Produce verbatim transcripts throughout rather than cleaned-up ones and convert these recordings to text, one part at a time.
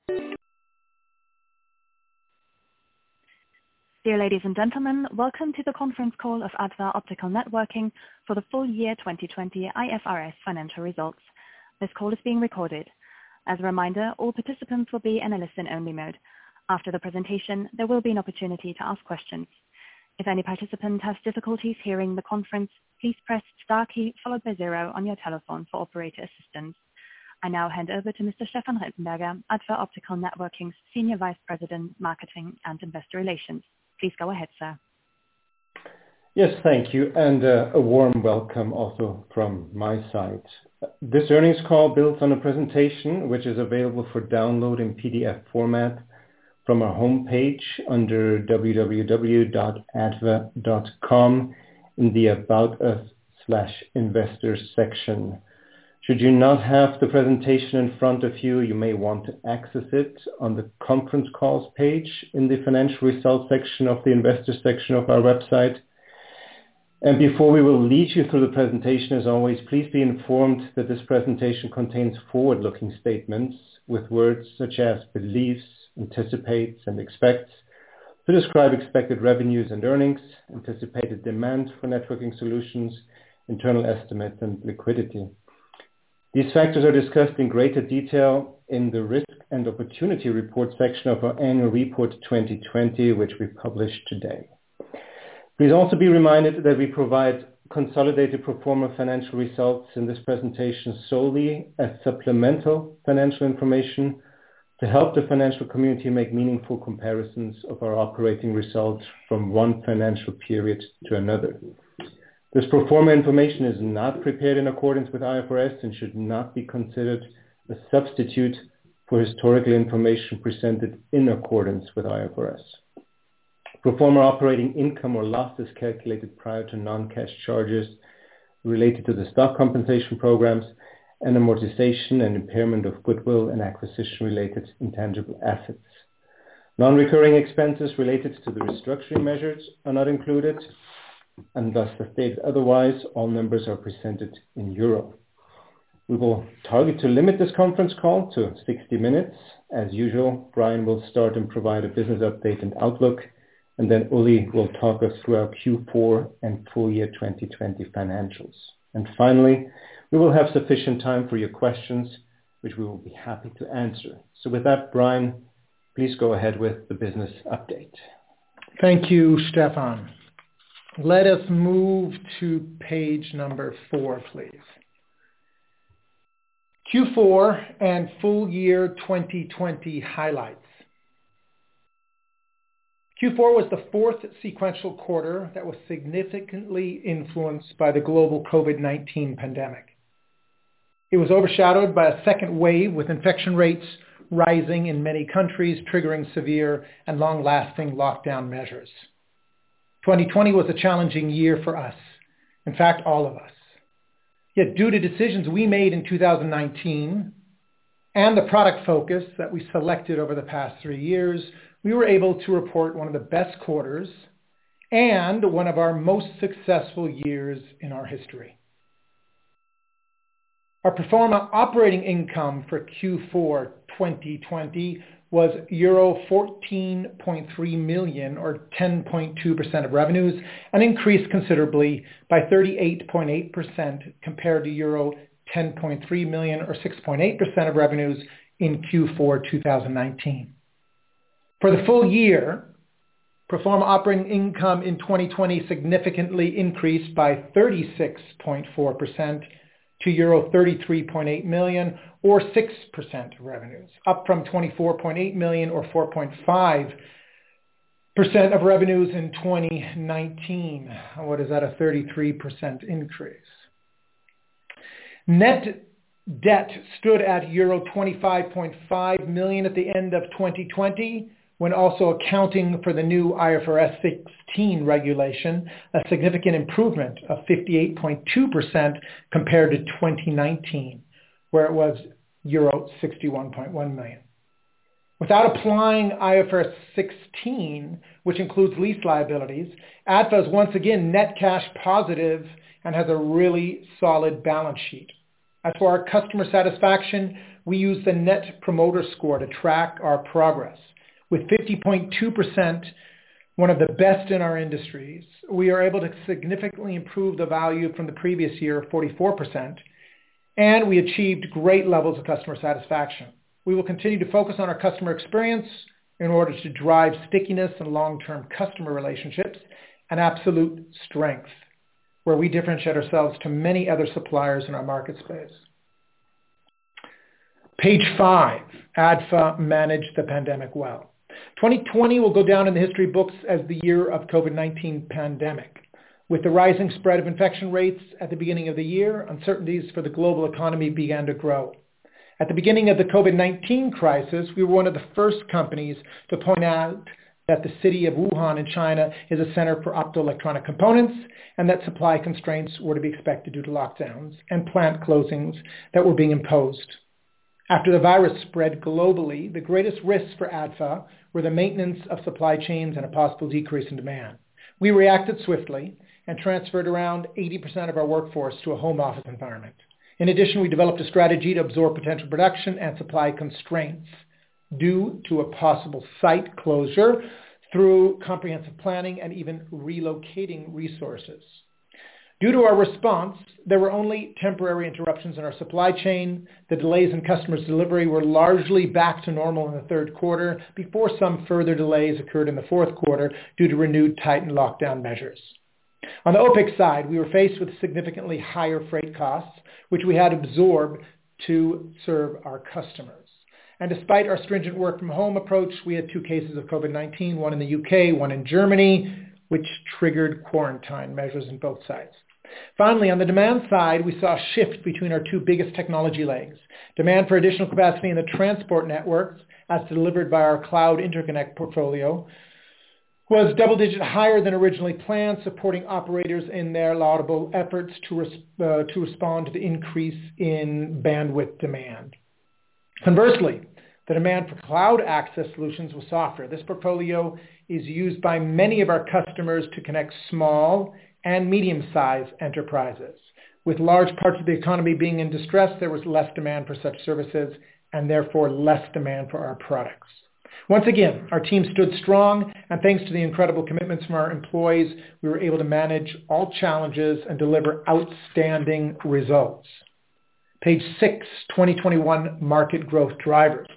Dear ladies and gentlemen, welcome to the conference call of Adver Optical Networking for the full year twenty twenty I F R S financial results. This call is being recorded. As a reminder, all participants will be in a listen-only mode. After the presentation, there will be an opportunity to ask questions. If any participant has difficulties hearing the conference, please press star key followed by zero on your telephone for operator assistance. I now hand over to Mister Stefan Rittenberger, Adver Optical Networking's Senior Vice President, Marketing and Investor Relations. Please go ahead, sir. Yes, thank you, and uh, a warm welcome also from my side. This earnings call builds on a presentation which is available for download in P D F format from our homepage under w w w dot adver dot com in the About Us slash Investors section. Should you not have the presentation in front of you, you may want to access it on the conference calls page in the financial results section of the Investors section of our website. And before we will lead you through the presentation, as always, please be informed that this presentation contains forward-looking statements with words such as believes, anticipates, and expects to describe expected revenues and earnings, anticipated demand for networking solutions, internal estimates, and liquidity. These factors are discussed in greater detail in the Risk and Opportunity Report section of our Annual Report twenty twenty, which we published today. Please also be reminded that we provide consolidated pro forma financial results in this presentation solely as supplemental financial information to help the financial community make meaningful comparisons of our operating results from one financial period to another. This pro forma information is not prepared in accordance with I F R S and should not be considered a substitute for historical information presented in accordance with I F R S. Pro forma operating income or loss is calculated prior to non-cash charges related to the stock compensation programs and amortization and impairment of goodwill and acquisition-related intangible assets. Non-recurring expenses related to the restructuring measures are not included, and thus as stated otherwise, all numbers are presented in euro. We will target to limit this conference call to sixty minutes. As usual, Brian will start and provide a business update and outlook, and then Uli will talk us through our Q four and full year twenty twenty financials. And finally, we will have sufficient time for your questions, which we will be happy to answer. So with that, Brian, please go ahead with the business update. Thank you, Stefan. Let us move to page number four, please. Q four and full year twenty twenty highlights. Q four was the fourth sequential quarter that was significantly influenced by the global COVID nineteen pandemic. It was overshadowed by a second wave with infection rates rising in many countries, triggering severe and long-lasting lockdown measures. twenty twenty was a challenging year for us, in fact, all of us. Yet due to decisions we made in two thousand nineteen and the product focus that we selected over the past three years, we were able to report one of the best quarters and one of our most successful years in our history. Our pro forma operating income for Q four twenty twenty was euro fourteen point three million or ten point two percent of revenues, and increased considerably by thirty-eight point eight percent compared to euro ten point three million or six point eight percent of revenues in Q four two thousand nineteen. For the full year, pro forma operating income in twenty twenty significantly increased by thirty-six point four percent to euro thirty-three point eight million or six percent of revenues, up from twenty-four point eight million or four point five percent of revenues in twenty nineteen. What is that, a thirty-three percent increase? Net debt stood at euro twenty-five point five million at the end of twenty twenty, when also accounting for the new I F R S sixteen regulation, a significant improvement of fifty-eight point two percent compared to twenty nineteen, where it was euro sixty-one point one million. Without applying I F R S sixteen, which includes lease liabilities, A D V A is once again net cash positive and has a really solid balance sheet. As for our customer satisfaction, we use the Net Promoter Score to track our progress. With fifty point two percent, one of the best in our industries, we are able to significantly improve the value from the previous year of forty-four percent, and we achieved great levels of customer satisfaction. We will continue to focus on our customer experience in order to drive stickiness and long-term customer relationships and absolute strength, where we differentiate ourselves to many other suppliers in our market space. Page five, A D F A managed the pandemic well. twenty twenty will go down in the history books as the year of COVID nineteen pandemic. With the rising spread of infection rates at the beginning of the year, uncertainties for the global economy began to grow. At the beginning of the COVID nineteen crisis, we were one of the first companies to point out that the city of Wuhan in China is a center for optoelectronic components and that supply constraints were to be expected due to lockdowns and plant closings that were being imposed. After the virus spread globally, the greatest risks for A D F A were the maintenance of supply chains and a possible decrease in demand. We reacted swiftly and transferred around eighty percent of our workforce to a home office environment. In addition, we developed a strategy to absorb potential production and supply constraints due to a possible site closure through comprehensive planning and even relocating resources. Due to our response, there were only temporary interruptions in our supply chain. The delays in customers' delivery were largely back to normal in the third quarter before some further delays occurred in the fourth quarter due to renewed tightened lockdown measures. On the OPEX side, we were faced with significantly higher freight costs, which we had to absorb to serve our customers. And despite our stringent work-from-home approach, we had two cases of COVID nineteen, one in the U K, one in Germany, which triggered quarantine measures in both sites. Finally, on the demand side, we saw a shift between our two biggest technology legs. Demand for additional capacity in the transport networks, as delivered by our cloud interconnect portfolio, was double-digit higher than originally planned, supporting operators in their laudable efforts to, res- uh, to respond to the increase in bandwidth demand. Conversely, the demand for cloud access solutions was softer. This portfolio is used by many of our customers to connect small and medium-sized enterprises. With large parts of the economy being in distress, there was less demand for such services and therefore less demand for our products. Once again, our team stood strong, and thanks to the incredible commitments from our employees, we were able to manage all challenges and deliver outstanding results. Page six, twenty twenty-one market growth drivers.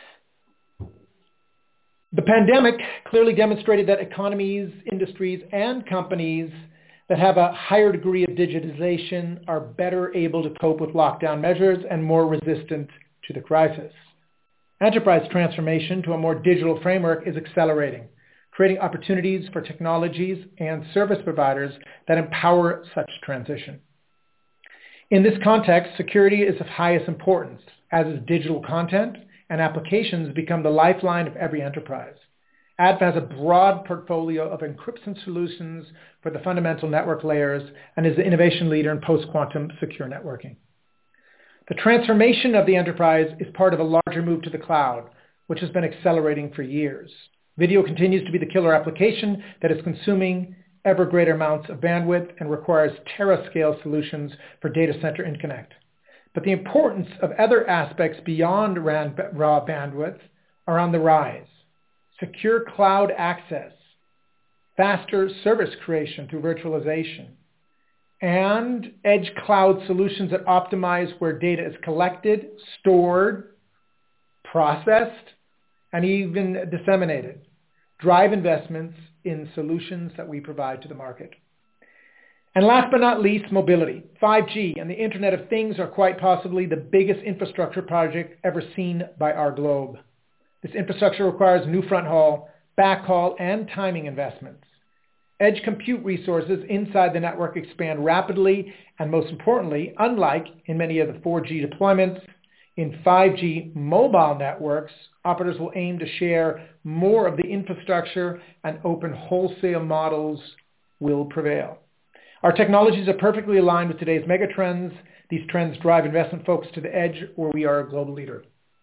The pandemic clearly demonstrated that economies, industries, and companies that have a higher degree of digitization are better able to cope with lockdown measures and more resistant to the crisis. Enterprise transformation to a more digital framework is accelerating, creating opportunities for technologies and service providers that empower such transition. In this context, security is of highest importance, as is digital content, and applications become the lifeline of every enterprise. A D F A has a broad portfolio of encryption solutions for the fundamental network layers and is the innovation leader in post-quantum secure networking. The transformation of the enterprise is part of a larger move to the cloud, which has been accelerating for years. Video continues to be the killer application that is consuming ever greater amounts of bandwidth and requires tera-scale solutions for data center interconnect. But the importance of other aspects beyond raw bandwidth are on the rise. Secure cloud access, faster service creation through virtualization, and edge cloud solutions that optimize where data is collected, stored, processed, and even disseminated, drive investments in solutions that we provide to the market. And last but not least, mobility. five G and the Internet of Things are quite possibly the biggest infrastructure project ever seen by our globe. This infrastructure requires new front haul, backhaul, and timing investments. Edge compute resources inside the network expand rapidly, and most importantly, unlike in many of the four G deployments, in five G mobile networks, operators will aim to share more of the infrastructure, and open wholesale models will prevail. Our technologies are perfectly aligned with today's megatrends. These trends drive investment focus to the edge, where we are a global leader.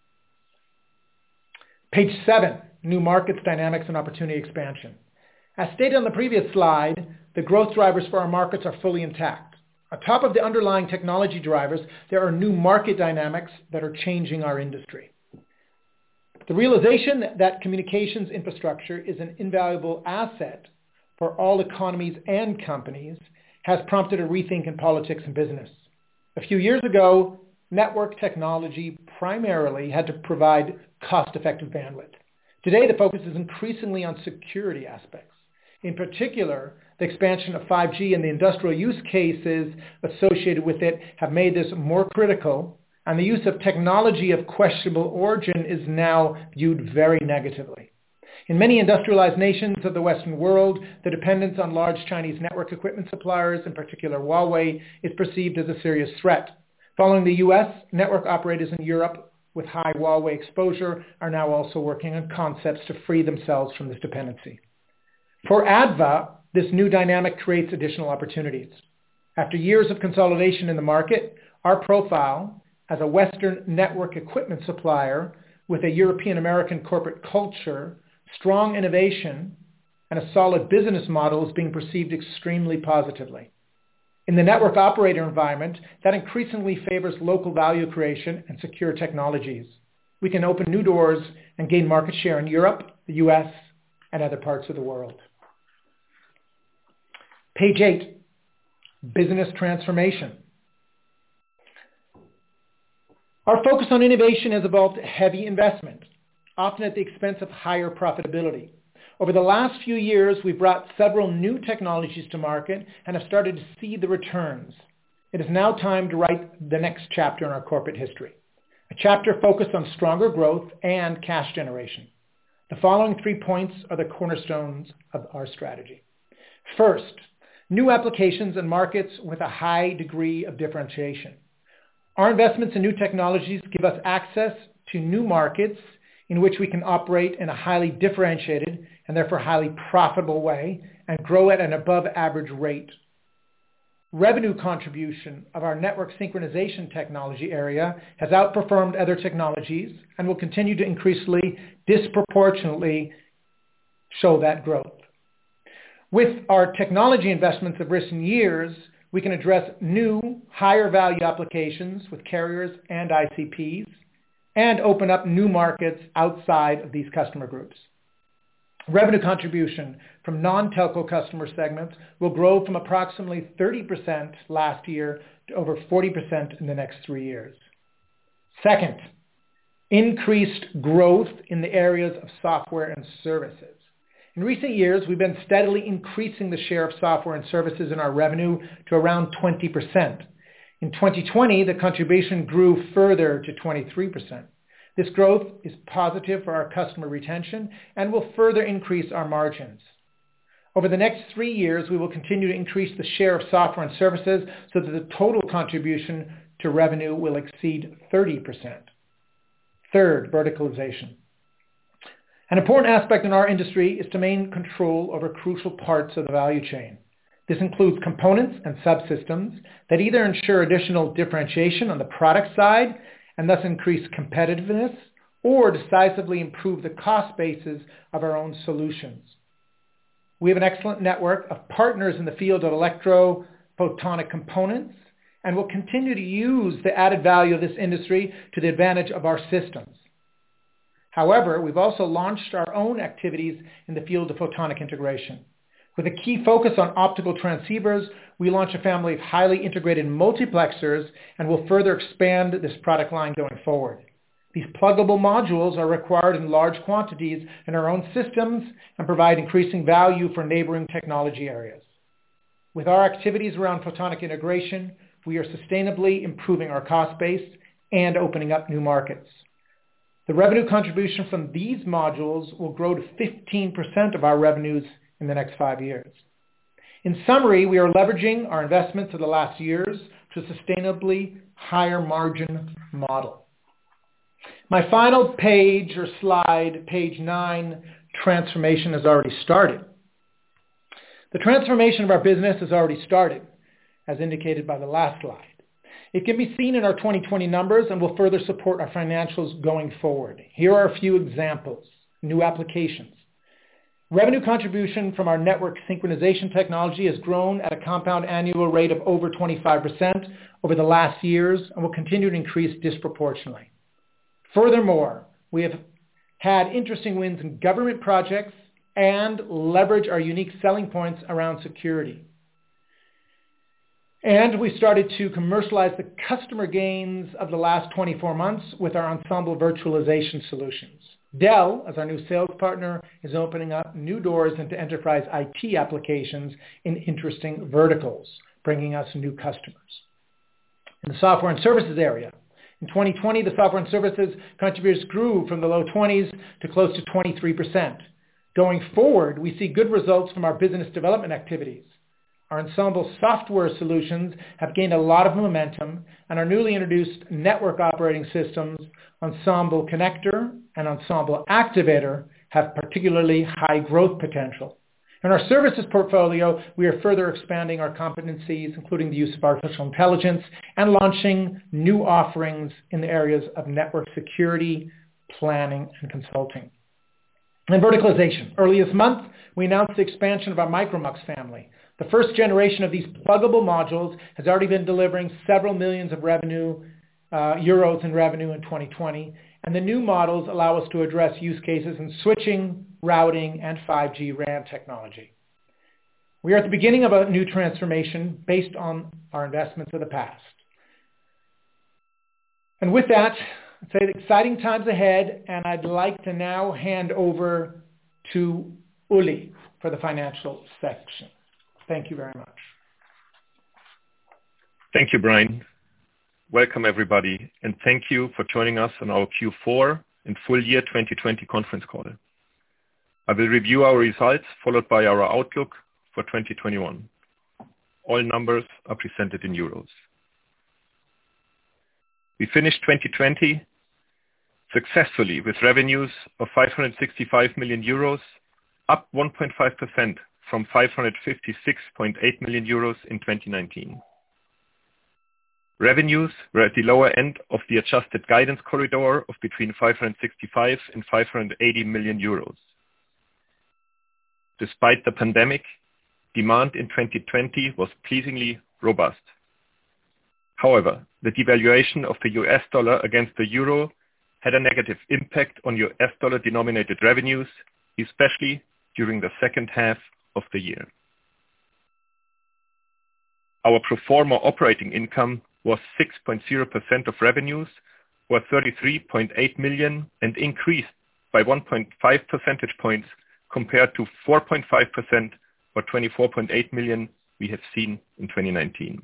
Page seven, new markets, dynamics, and opportunity expansion. As stated on the previous slide, the growth drivers for our markets are fully intact. On top of the underlying technology drivers, there are new market dynamics that are changing our industry. The realization that communications infrastructure is an invaluable asset for all economies and companies has prompted a rethink in politics and business. A few years ago, network technology primarily had to provide cost-effective bandwidth. Today, the focus is increasingly on security aspects. In particular, the expansion of five G and the industrial use cases associated with it have made this more critical, and the use of technology of questionable origin is now viewed very negatively. In many industrialized nations of the Western world, the dependence on large Chinese network equipment suppliers, in particular Huawei, is perceived as a serious threat. Following the U S, network operators in Europe with high Huawei exposure are now also working on concepts to free themselves from this dependency. For A D V A, this new dynamic creates additional opportunities. After years of consolidation in the market, our profile as a Western network equipment supplier with a European-American corporate culture, strong innovation, and a solid business model is being perceived extremely positively. In the network operator environment, that increasingly favors local value creation and secure technologies. We can open new doors and gain market share in Europe, the U S, and other parts of the world. Page eight, business transformation. Our focus on innovation has involved heavy investment, often at the expense of higher profitability. Over the last few years, we've brought several new technologies to market and have started to see the returns. It is now time to write the next chapter in our corporate history, a chapter focused on stronger growth and cash generation. The following three points are the cornerstones of our strategy. First, new applications and markets with a high degree of differentiation. Our investments in new technologies give us access to new markets in which we can operate in a highly differentiated and therefore highly profitable way and grow at an above average rate. Revenue contribution of our network synchronization technology area has outperformed other technologies and will continue to increasingly disproportionately show that growth. With our technology investments of recent years, we can address new, higher value applications with carriers and I C Ps and open up new markets outside of these customer groups. Revenue contribution from non-telco customer segments will grow from approximately thirty percent last year to over forty percent in the next three years. Second, increased growth in the areas of software and services. In recent years, we've been steadily increasing the share of software and services in our revenue to around twenty percent. In twenty twenty, the contribution grew further to twenty-three percent. This growth is positive for our customer retention and will further increase our margins. Over the next three years, we will continue to increase the share of software and services so that the total contribution to revenue will exceed thirty percent. Third, verticalization. An important aspect in our industry is to maintain control over crucial parts of the value chain. This includes components and subsystems that either ensure additional differentiation on the product side and thus increase competitiveness, or decisively improve the cost basis of our own solutions. We have an excellent network of partners in the field of electro-photonic components and will continue to use the added value of this industry to the advantage of our systems. However, we've also launched our own activities in the field of photonic integration. With a key focus on optical transceivers, we launch a family of highly integrated multiplexers and will further expand this product line going forward. These pluggable modules are required in large quantities in our own systems and provide increasing value for neighboring technology areas. With our activities around photonic integration, we are sustainably improving our cost base and opening up new markets. The revenue contribution from these modules will grow to fifteen percent of our revenues in the next five years. In summary, we are leveraging our investments of the last years to a sustainably higher margin model. My final page or slide, page nine, transformation has already started. The transformation of our business has already started, as indicated by the last slide. It can be seen in our twenty twenty numbers and will further support our financials going forward. Here are a few examples. New applications. Revenue contribution from our network synchronization technology has grown at a compound annual rate of over twenty-five percent over the last years and will continue to increase disproportionately. Furthermore, we have had interesting wins in government projects and leverage our unique selling points around security. And we started to commercialize the customer gains of the last twenty-four months with our Ensemble virtualization solutions. Dell, as our new sales partner, is opening up new doors into enterprise I T applications in interesting verticals, bringing us new customers. In the software and services area, in twenty twenty, the software and services contributors grew from the low twenties to close to twenty-three percent. Going forward, we see good results from our business development activities. Our Ensemble software solutions have gained a lot of momentum, and our newly introduced network operating systems, Ensemble Connector and Ensemble Activator, have particularly high growth potential. In our services portfolio, we are further expanding our competencies, including the use of artificial intelligence, and launching new offerings in the areas of network security, planning, and consulting. And verticalization. Early this month, we announced the expansion of our Micromux family. The first generation of these pluggable modules has already been delivering several millions of revenue, uh, euros in revenue in twenty twenty, and the new models allow us to address use cases in switching, routing, and five G R A N technology. We are at the beginning of a new transformation based on our investments of the past. And with that, I'd say exciting times ahead, and I'd like to now hand over to Uli for the financial section. Thank you very much. Thank you, Brian. Welcome, everybody, and thank you for joining us on our Q four and full year twenty twenty conference call. I will review our results, followed by our outlook for twenty twenty-one. All numbers are presented in euros. We finished twenty twenty successfully with revenues of five hundred sixty-five million euros, up one point five percent from five hundred fifty-six point eight million euros in twenty nineteen. Revenues were at the lower end of the adjusted guidance corridor of between five hundred sixty-five and five hundred eighty million euros. Despite the pandemic, demand in twenty twenty was pleasingly robust. However, the devaluation of the U S dollar against the euro had a negative impact on U S dollar denominated revenues, especially during the second half of the year. Our pro forma operating income was six point zero percent of revenues, or thirty-three point eight million, and increased by one point five percentage points compared to four point five percent or twenty-four point eight million we have seen in twenty nineteen.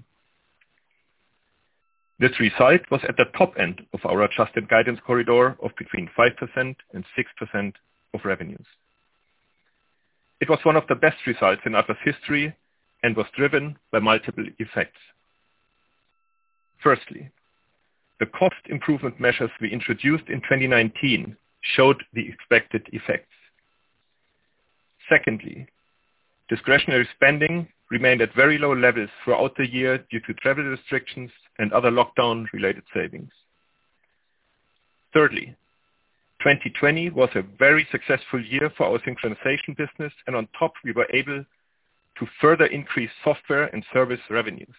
This result was at the top end of our adjusted guidance corridor of between five percent and six percent of revenues. It was one of the best results in Atlas history and was driven by multiple effects. Firstly, the cost improvement measures we introduced in twenty nineteen showed the expected effects. Secondly, discretionary spending remained at very low levels throughout the year due to travel restrictions and other lockdown-related savings. Thirdly, twenty twenty was a very successful year for our synchronization business, and on top we were able to further increase software and service revenues.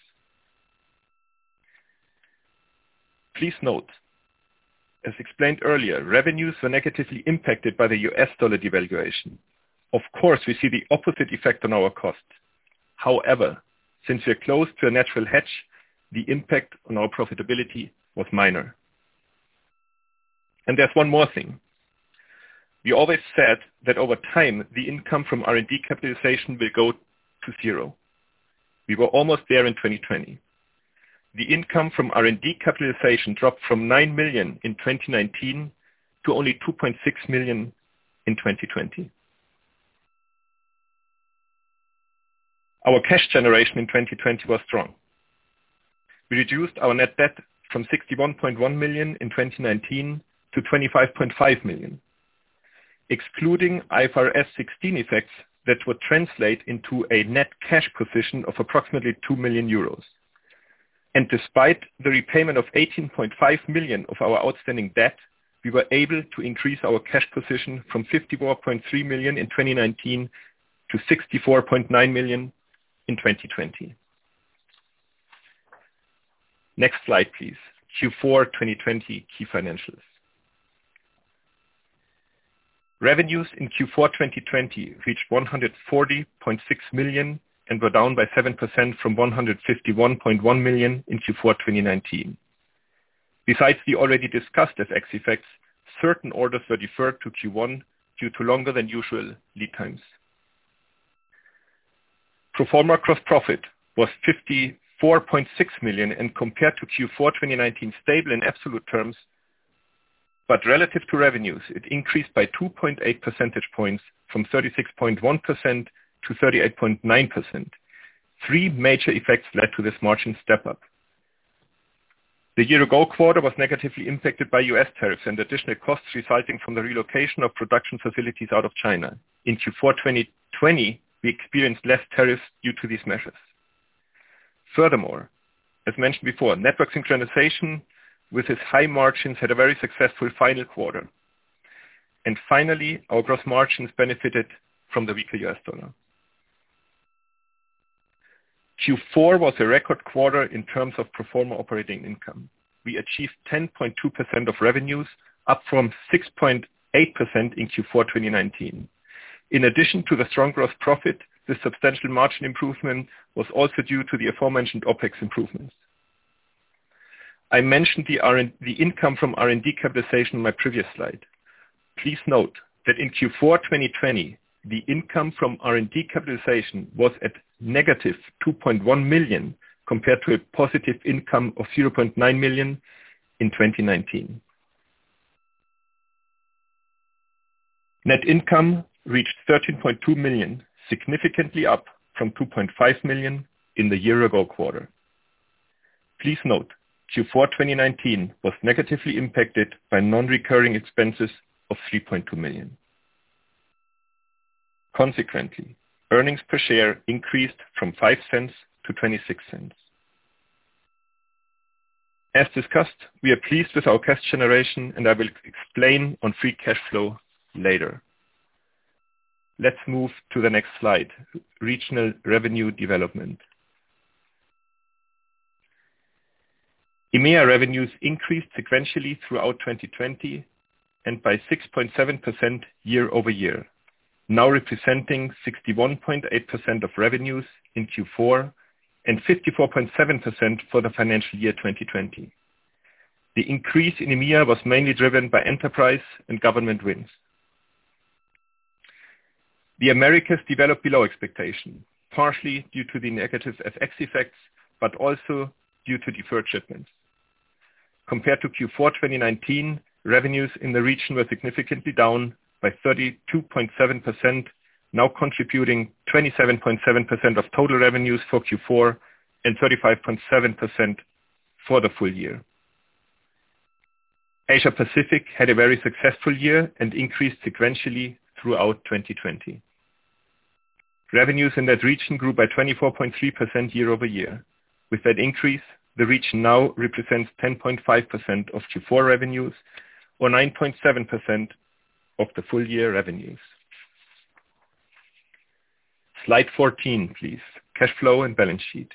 Please note, as explained earlier, revenues were negatively impacted by the U S dollar devaluation. Of course, we see the opposite effect on our cost. However, since we are close to a natural hedge, the impact on our profitability was minor. And there's one more thing. We always said that over time, the income from R and D capitalization will go to zero. We were almost there in twenty twenty. The income from R and D capitalization dropped from nine million in twenty nineteen to only two point six million in twenty twenty. Our cash generation in twenty twenty was strong. We reduced our net debt from sixty-one point one million in twenty nineteen to twenty-five point five million. Excluding I F R S sixteen effects, that would translate into a net cash position of approximately two million euros. And despite the repayment of eighteen point five million of our outstanding debt, we were able to increase our cash position from fifty-four point three million in twenty nineteen to sixty-four point nine million in twenty twenty. Next slide, please. Q four twenty twenty key financials. Revenues in Q four twenty twenty reached one hundred forty point six million and were down by seven percent from one hundred fifty-one point one million in Q four twenty nineteen. Besides the already discussed F X effects, certain orders were deferred to Q one due to longer than usual lead times. Pro forma gross profit was fifty-four point six million and compared to Q four twenty nineteen stable in absolute terms, but relative to revenues, it increased by two point eight percentage points from thirty-six point one percent to thirty-eight point nine percent. Three major effects led to this margin step up. The year-ago quarter was negatively impacted by U S tariffs and additional costs resulting from the relocation of production facilities out of China. In Q four twenty twenty, we experienced less tariffs due to these measures. Furthermore, as mentioned before, network synchronization with its high margins had a very successful final quarter. And finally, our gross margins benefited from the weaker U S dollar. Q four was a record quarter in terms of pro forma operating income. We achieved ten point two percent of revenues, up from six point eight percent in Q four twenty nineteen. In addition to the strong gross profit, this substantial margin improvement was also due to the aforementioned OpEx improvements. I mentioned the, R and, the income from R and D capitalization in my previous slide. Please note that in Q four twenty twenty, the income from R and D capitalization was at negative two point one million compared to a positive income of zero point nine million in twenty nineteen. Net income reached thirteen point two million, significantly up from two point five million in the year-ago quarter. Please note, Q four twenty nineteen was negatively impacted by non-recurring expenses of three point two million. Consequently, earnings per share increased from five cents to twenty-six cents. As discussed, we are pleased with our cash generation, and I will explain on free cash flow later. Let's move to the next slide, regional revenue development. E M E A revenues increased sequentially throughout twenty twenty and by six point seven percent year over year, now representing sixty-one point eight percent of revenues in Q four and fifty-four point seven percent for the financial year twenty twenty. The increase in E M E A was mainly driven by enterprise and government wins. The Americas developed below expectation, partially due to the negative F X effects, but also due to deferred shipments. Compared to Q four twenty nineteen, revenues in the region were significantly down by thirty-two point seven percent, now contributing twenty-seven point seven percent of total revenues for Q four and thirty-five point seven percent for the full year. Asia Pacific had a very successful year and increased sequentially throughout twenty twenty. Revenues in that region grew by twenty-four point three percent year over year. With that increase, the region now represents ten point five percent of Q four revenues or nine point seven percent of the full year revenues. Slide fourteen, please. Cash flow and balance sheet.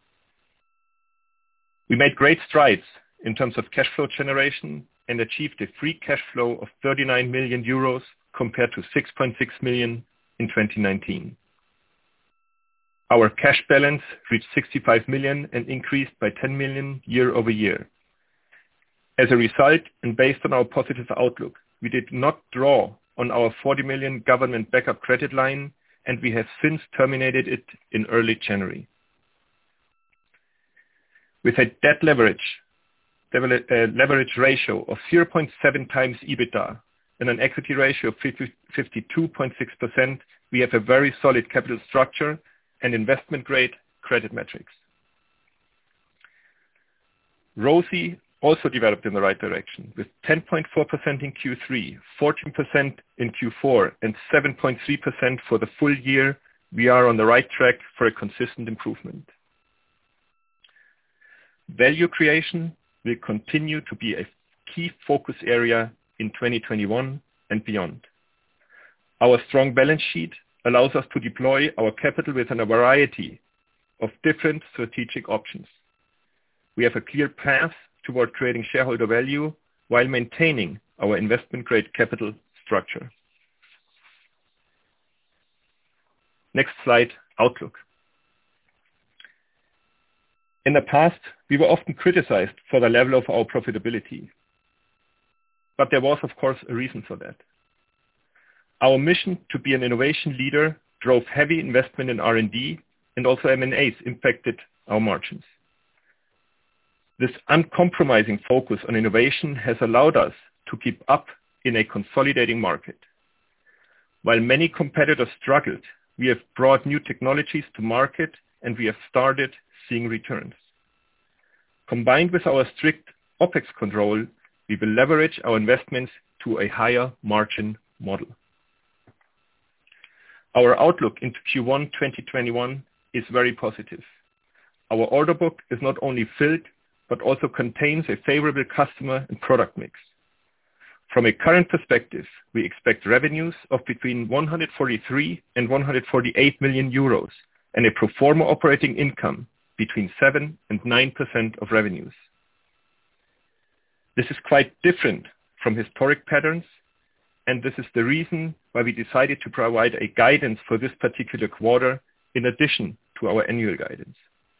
We made great strides in terms of cash flow generation and achieved a free cash flow of thirty-nine million euros compared to six point six million in twenty nineteen. Our cash balance reached sixty-five million and increased by ten million year over year. As a result, and based on our positive outlook, we did not draw on our forty million government backup credit line, and we have since terminated it in early January. With a debt leverage, leverage ratio of zero point seven times EBITDA and an equity ratio of fifty-two point six percent, we have a very solid capital structure and investment-grade credit metrics. R O C E also developed in the right direction, with ten point four percent in Q three, fourteen percent in Q four, and seven point three percent for the full year. We are on the right track for a consistent improvement. Value creation will continue to be a key focus area in twenty twenty-one and beyond. Our strong balance sheet allows us to deploy our capital within a variety of different strategic options. We have a clear path toward creating shareholder value while maintaining our investment-grade capital structure. Next slide, outlook. In the past, we were often criticized for the level of our profitability. But there was, of course, a reason for that. Our mission to be an innovation leader drove heavy investment in R and D, and also M and As impacted our margins. This uncompromising focus on innovation has allowed us to keep up in a consolidating market. While many competitors struggled, we have brought new technologies to market and we have started seeing returns. Combined with our strict OpEx control, we will leverage our investments to a higher margin model. Our outlook into Q one twenty twenty-one is very positive. Our order book is not only filled, but also contains a favorable customer and product mix. From a current perspective, we expect revenues of between one hundred forty-three and one hundred forty-eight million euros and a pro forma operating income between seven and nine percent of revenues. This is quite different from historic patterns, and this is the reason why we decided to provide a guidance for this particular quarter in addition to our annual guidance.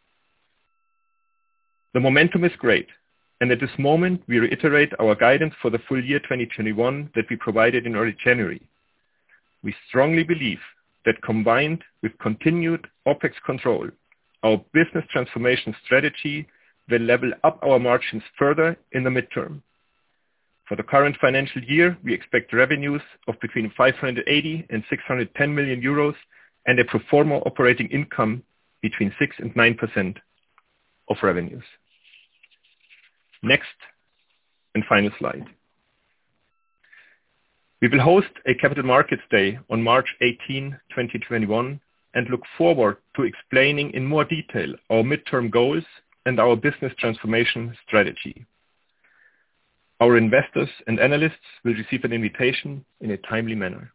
The momentum is great, and at this moment we reiterate our guidance for the full year twenty twenty-one that we provided in early January. We strongly believe that combined with continued OpEx control, our business transformation strategy will level up our margins further in the midterm. For the current financial year, we expect revenues of between five hundred eighty and six hundred ten million euros and a pro forma operating income between six and nine percent of revenues. Next and final slide. We will host a Capital Markets Day on March eighteenth, twenty twenty-one, and look forward to explaining in more detail our midterm goals and our business transformation strategy. Our investors and analysts will receive an invitation in a timely manner.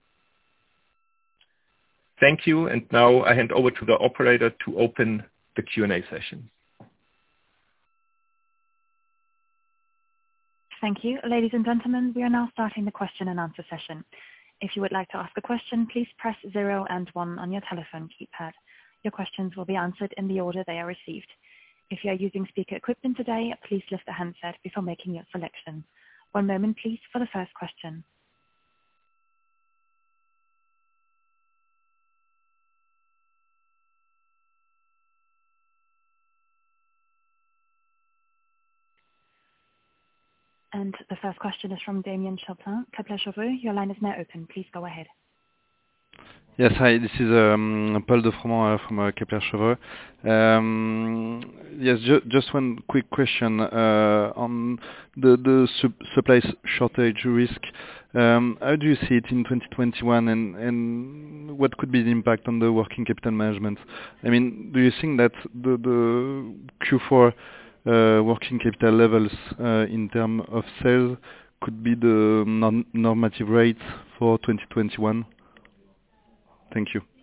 Thank you, and now I hand over to the operator to open the Q and A session. Thank you. Ladies and gentlemen, we are now starting the question and answer session. If you would like to ask a question, please press zero and one on your telephone keypad. Your questions will be answered in the order they are received. If you are using speaker equipment today, please lift the handset before making your selection. One moment, please, for the first question. And the first question is from Damien Chopin, Kepler Cheuvreux. Your line is now open. Please go ahead. Yes, hi, this is um, Paul de Froment uh, from uh, Kepler Cheuvreux. Um, yes, ju just one quick question uh, on the, the sup supply shortage risk. Um, how do you see it in twenty twenty-one, and, and what could be the impact on the working capital management? I mean, do you think that the, the Q four uh, working capital levels uh, in terms of sales could be the non normative rate for twenty twenty-one? Thank you.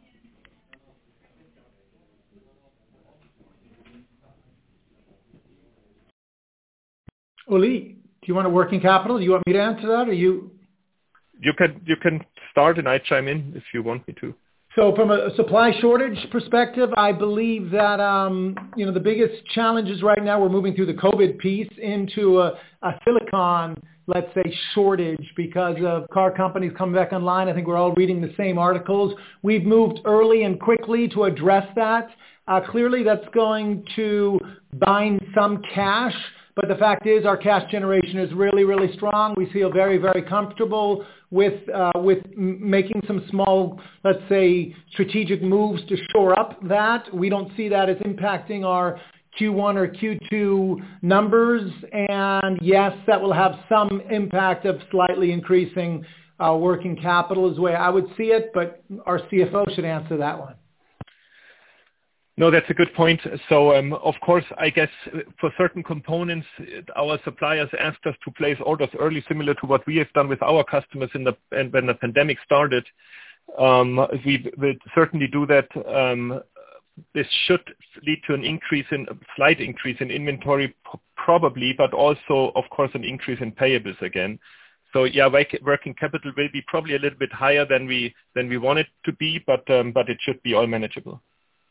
Uli, do you want a working capital? Do you want me to answer that, or you? You can you can start, and I chime in if you want me to. So from a supply shortage perspective, I believe that um, you know the biggest challenges right now, we're moving through the COVID piece into a, a silicon, let's say, shortage because of car companies coming back online. I think we're all reading the same articles. We've moved early and quickly to address that. Uh, clearly, that's going to bind some cash, but the fact is our cash generation is really, really strong. We feel very, very comfortable with uh, with making some small, let's say, strategic moves to shore up that. We don't see that as impacting our Q one or Q two numbers, and yes, that will have some impact of slightly increasing uh, working capital is the way I would see it, but our C F O should answer that one. No, that's a good point. So, um, of course, I guess for certain components, our suppliers asked us to place orders early, similar to what we have done with our customers in the and when the pandemic started. Um, we will certainly do that. Um, this should lead to an increase in a slight increase in inventory, p- probably, but also, of course, an increase in payables again. So, yeah, working capital will be probably a little bit higher than we than we want it to be, but um, but it should be all manageable.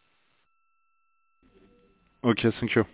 Okay, thank you.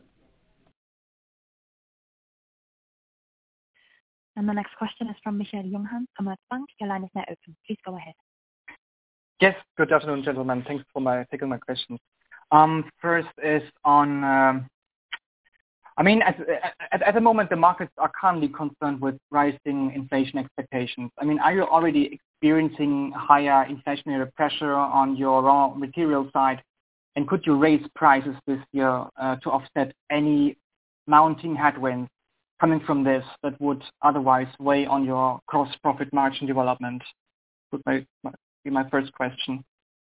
And the next question is from Michael Junghann, Commerzbank. Your line is now open. Please go ahead. Yes, good afternoon, gentlemen. Thanks for my taking my questions. Um, first is on, um, I mean, at, at, at the moment, the markets are currently concerned with rising inflation expectations. I mean, are you already experiencing higher inflationary pressure on your raw material side? And could you raise prices this year uh, to offset any mounting headwinds coming from this that would otherwise weigh on your gross profit margin development? Would my, be my first question.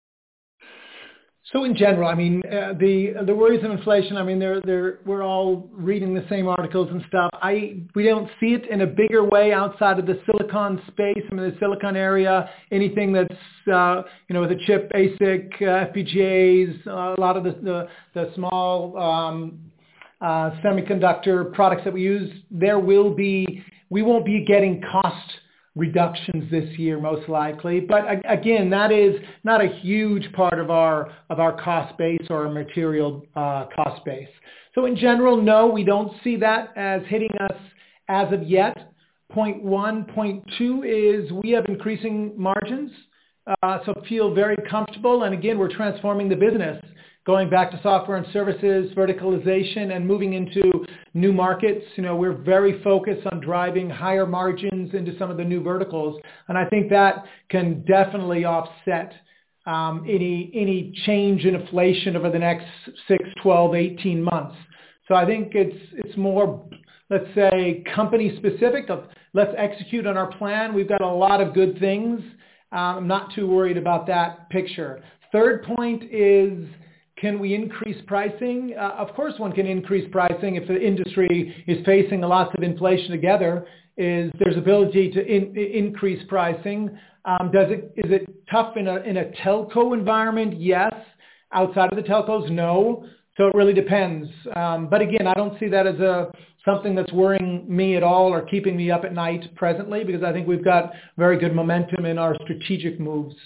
So in general, I mean, uh, the the worries of inflation, I mean, they're, they're, we're all reading the same articles and stuff. I We don't see it in a bigger way outside of the silicon space, I mean, the silicon area, anything that's, uh, you know, the chip, A S I C, uh, F P G As, uh, a lot of the, the, the small um, uh, semiconductor products that we use, there will be, we won't be getting cost reductions this year, most likely. But again, that is not a huge part of our of our cost base or our material uh, cost base. So in general, no, we don't see that as hitting us as of yet. Point one. Point two is we have increasing margins, uh, so feel very comfortable. And again, we're transforming the business, going back to software and services, verticalization, and moving into new markets. You know, we're very focused on driving higher margins into some of the new verticals. And I think that can definitely offset um, any any change in inflation over the next six, twelve, eighteen months. So I think it's it's more, let's say, company specific of let's execute on our plan. We've got a lot of good things. Um, I'm not too worried about that picture. Third point is, can we increase pricing? Uh, of course one can increase pricing if the industry is facing a lot of inflation together. Is there's ability to in, increase pricing. Um, does it is it tough in a in a telco environment? Yes. Outside of the telcos, no. So it really depends. Um, but again, I don't see that as a something that's worrying me at all or keeping me up at night presently, because I think we've got very good momentum in our strategic moves.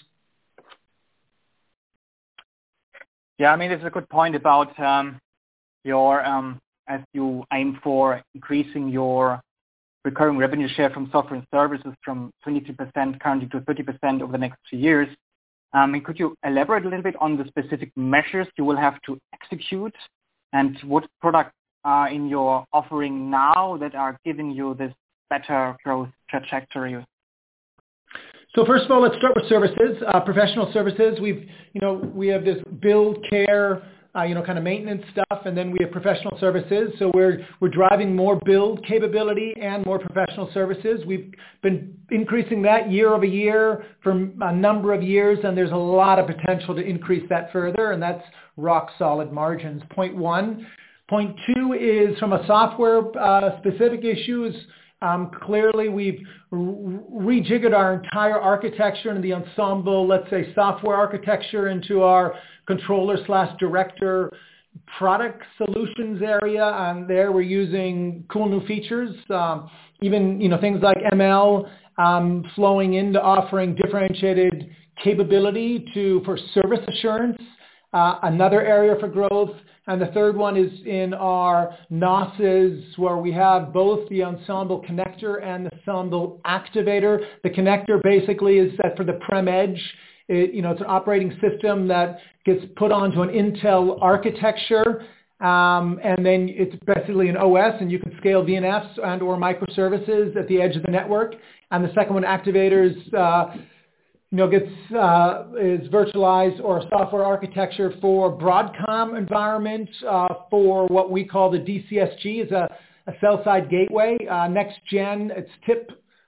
Yeah, I mean, it's a good point about um, your, um, as you aim for increasing your recurring revenue share from software and services from twenty-two percent currently to thirty percent over the next two years. Um, and could you elaborate a little bit on the specific measures you will have to execute and what products are in your offering now that are giving you this better growth trajectory? So first of all, let's start with services, uh, professional services. We've, you know, we have this build, care, uh, you know, kind of maintenance stuff, and then we have professional services. So we're we're driving more build capability and more professional services. We've been increasing that year over year for a number of years, and there's a lot of potential to increase that further, and that's rock solid margins. Point one. Point two is from a software uh, specific issues. Um, clearly, we've rejiggered our entire architecture into the Ensemble, let's say, software architecture into our controller slash director product solutions area. And there we're using cool new features, um, even, you know, things like M L um, flowing into offering differentiated capability to for service assurance. Uh, another area for growth. And the third one is in our N O Ss, where we have both the Ensemble connector and the Ensemble activator. The connector basically is that for the Prem Edge, it, you know, it's an operating system that gets put onto an Intel architecture, um, and then it's basically an O S, and you can scale D N Fs and or microservices at the edge of the network. And the second one, activators, uh, you know, gets uh, is virtualized or software architecture for Broadcom environment uh, for what we call the D C S G, is a, a cell side gateway. Uh, next gen, it's tip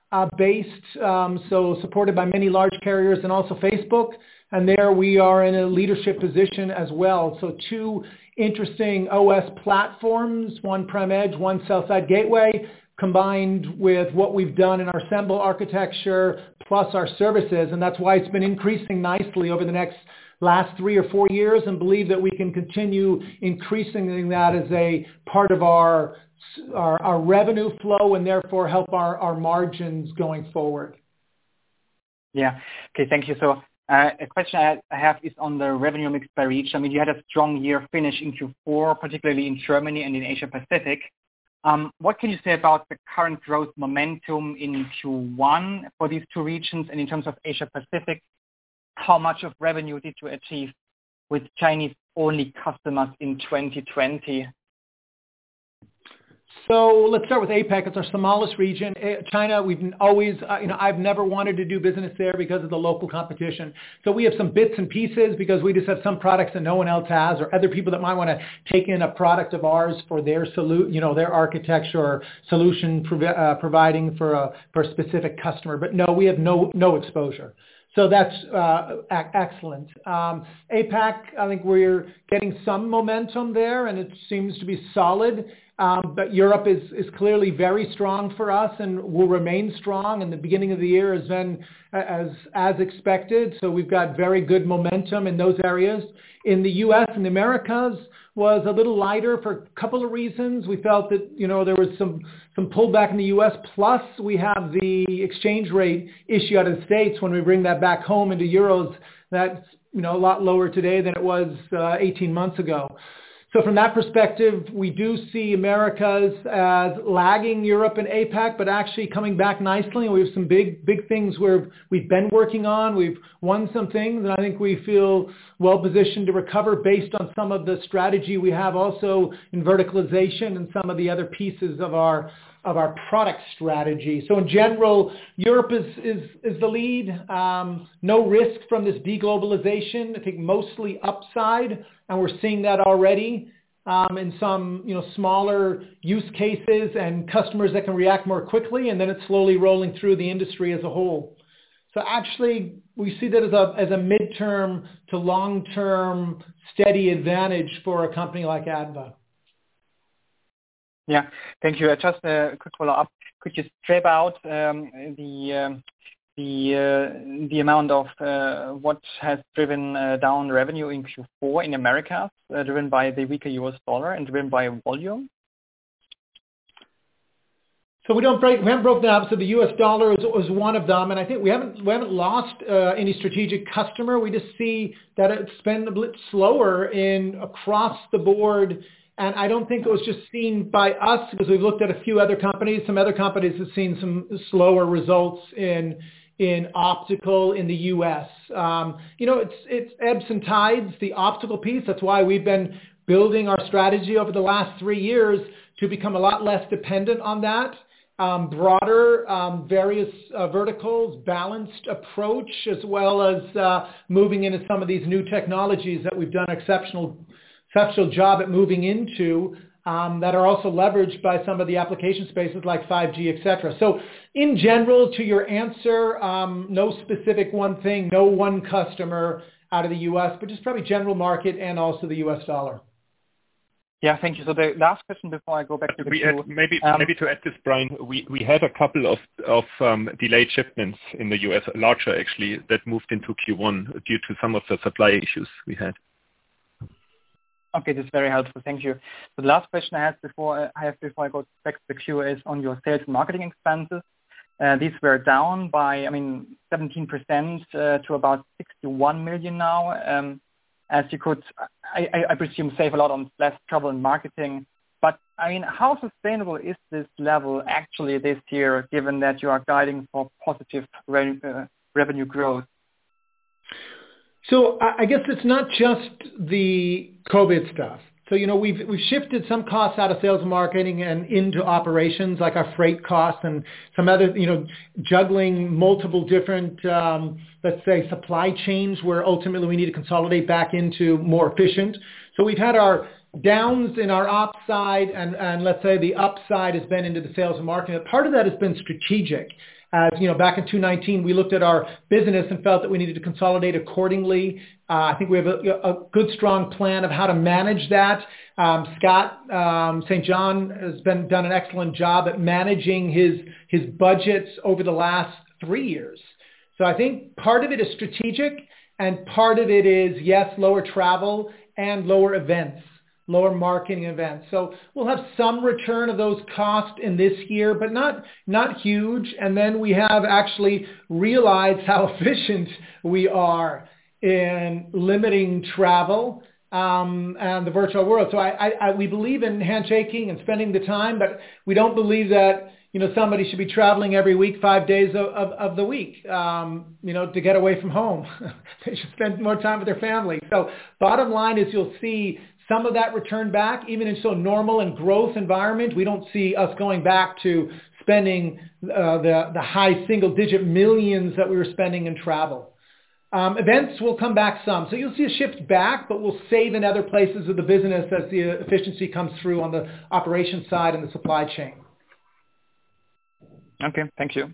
uh, based, um, so supported by many large carriers and also Facebook. And there we are in a leadership position as well. So two interesting O S platforms, one Prem Edge, one Southside Gateway, combined with what we've done in our Semble architecture plus our services. And that's why it's been increasing nicely over the next last three or four years, and believe that we can continue increasing that as a part of our our, our revenue flow and therefore help our, our margins going forward. Yeah. Okay. Thank you. So uh, a question I have is on the revenue mix by region. I mean, you had a strong year finish in Q four, particularly in Germany and in Asia Pacific. Um, what can you say about the current growth momentum in Q one for these two regions? And in terms of Asia Pacific, how much of revenue did you achieve with Chinese-only customers in twenty twenty? So let's start with APAC. It's our smallest region. China, we've always, uh, you know, I've never wanted to do business there because of the local competition. So we have some bits and pieces because we just have some products that no one else has, or other people that might want to take in a product of ours for their solu- you know, their architecture or solution prov- uh, providing for a for a specific customer. But no, we have no no exposure. So that's uh, ac- excellent. Um, APAC, I think we're getting some momentum there, and it seems to be solid. Um, but Europe is, is clearly very strong for us and will remain strong. And the beginning of the year has been as as expected. So we've got very good momentum in those areas. In the U S and the Americas was a little lighter for a couple of reasons. We felt that, you know, there was some, some pullback in the U S. Plus we have the exchange rate issue out of the States. When we bring that back home into euros, that's, you know, a lot lower today than it was uh, eighteen months ago. So from that perspective, we do see Americas as lagging Europe and APAC, but actually coming back nicely. And we have some big, big things where we've been working on. We've won some things, and I think we feel well positioned to recover based on some of the strategy we have also in verticalization and some of the other pieces of our of our product strategy. So in general, Europe is is, is the lead. Um, no risk from this deglobalization. I think mostly upside, and we're seeing that already um, in some you know smaller use cases and customers that can react more quickly, and then it's slowly rolling through the industry as a whole. So actually, we see that as a as a midterm to long-term steady advantage for a company like ADVA. Yeah, thank you. Uh, just a quick follow-up. Could you strip out um, the um, the uh, the amount of uh, what has driven uh, down revenue in Q four in Americas, uh, driven by the weaker U S dollar and driven by volume? So we don't break, we haven't broken that up. So the U S dollar is, is one of them, and I think we haven't we haven't lost uh, any strategic customer. We just see that it's been a bit slower in across the board. And I don't think it was just seen by us because we've looked at a few other companies. Some other companies have seen some slower results in in optical in the U S. Um, you know, it's it's ebbs and tides, the optical piece. That's why we've been building our strategy over the last three years to become a lot less dependent on that. Um, broader, um, various uh, verticals, balanced approach, as well as uh, moving into some of these new technologies that we've done exceptional exceptional job at moving into um, that are also leveraged by some of the application spaces like five G, et cetera. So in general, to your answer, um, no specific one thing, no one customer out of the U S, but just probably general market and also the U S dollar. Yeah, thank you. So the last question before I go back to the we queue. had, maybe um, maybe to add this, Brian, we, we had a couple of, of um, delayed shipments in the U S, larger actually, that moved into Q one due to some of the supply issues we had. Okay, this is very helpful. Thank you. So the last question I have before I have before I go back to the queue is on your sales and marketing expenses. Uh, these were down by, I mean, seventeen percent uh, to about sixty-one million now. Um, as you could, I, I, I presume, save a lot on less travel and marketing. But I mean, how sustainable is this level actually this year, given that you are guiding for positive re- uh, revenue growth? So I guess it's not just the COVID stuff. So, you know, we've we've shifted some costs out of sales and marketing and into operations, like our freight costs and some other, you know, juggling multiple different, um, let's say, supply chains where ultimately we need to consolidate back into more efficient. So we've had our downs in our ops side, and, and let's say the upside has been into the sales and marketing. Part of that has been strategic. As you know, back in two thousand nineteen, we looked at our business and felt that we needed to consolidate accordingly. Uh, I think we have a, a good, strong plan of how to manage that. Um, Scott um, Saint John has been done an excellent job at managing his his budgets over the last three years. So I think part of it is strategic, and part of it is, yes, lower travel and lower events, lower marketing events. So we'll have some return of those costs in this year, but not not huge. And then we have actually realized how efficient we are in limiting travel um, and the virtual world. So I, I, I, we believe in handshaking and spending the time, but we don't believe that, you know, somebody should be traveling every week, five days of, of, of the week, um, you know, to get away from home. They should spend more time with their family. So bottom line is you'll see some of that return back, even in so normal and growth environment. We don't see us going back to spending uh, the, the high single digit millions that we were spending in travel. Um, events will come back some. So you'll see a shift back, but we'll save in other places of the business as the efficiency comes through on the operations side and the supply chain. Okay, thank you.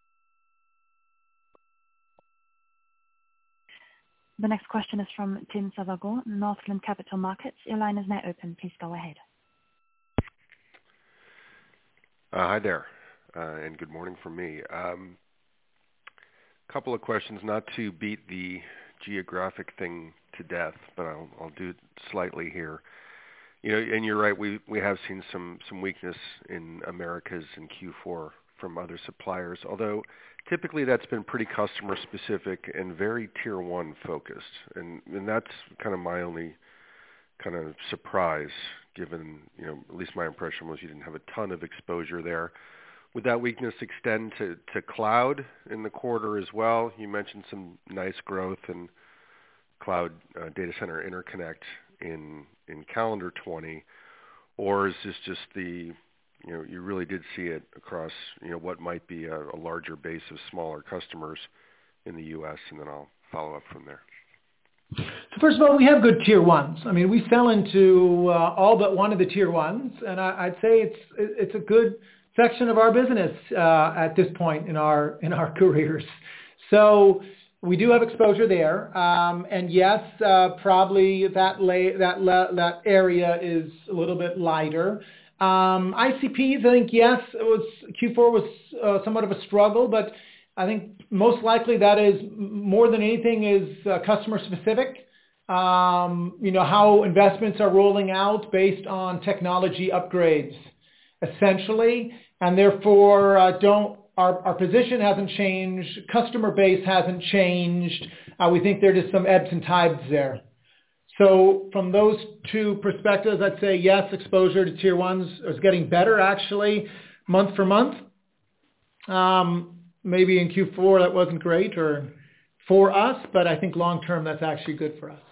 The next question is from Tim Savageaux, Northland Capital Markets. Your line is now open. Please go ahead. Uh, hi there, uh, and good morning from me. Um, couple of questions, not to beat the geographic thing to death, but I'll, I'll do it slightly here. You know, and you're right, we, we have seen some, some weakness in Americas in Q four from other suppliers, although typically that's been pretty customer specific and very tier one focused. And, and that's kind of my only kind of surprise, given, you know, at least my impression was you didn't have a ton of exposure there. Would that weakness extend to, to cloud in the quarter as well? You mentioned some nice growth in cloud uh, data center interconnect in, in calendar twenty, or is this just the, you know, you really did see it across, you know, what might be a, a larger base of smaller customers in the U S, and then I'll follow up from there. So first of all, we have good tier ones. I mean, we sell into uh, all but one of the tier ones, and I, I'd say it's it's a good section of our business uh, at this point in our in our careers. So we do have exposure there, um, and yes, uh, probably that lay, that la- that area is a little bit lighter. Um, I C Ps, I think yes, it was Q four was uh, somewhat of a struggle, but I think most likely that is more than anything is uh, customer specific. Um, you know, how investments are rolling out based on technology upgrades, essentially, and therefore uh, don't. Our, our position hasn't changed. Customer base hasn't changed. Uh, we think there are just some ebbs and tides there. So from those two perspectives, I'd say yes, exposure to tier ones is getting better actually month for month. Um, maybe in Q four that wasn't great or for us, but I think long term that's actually good for us.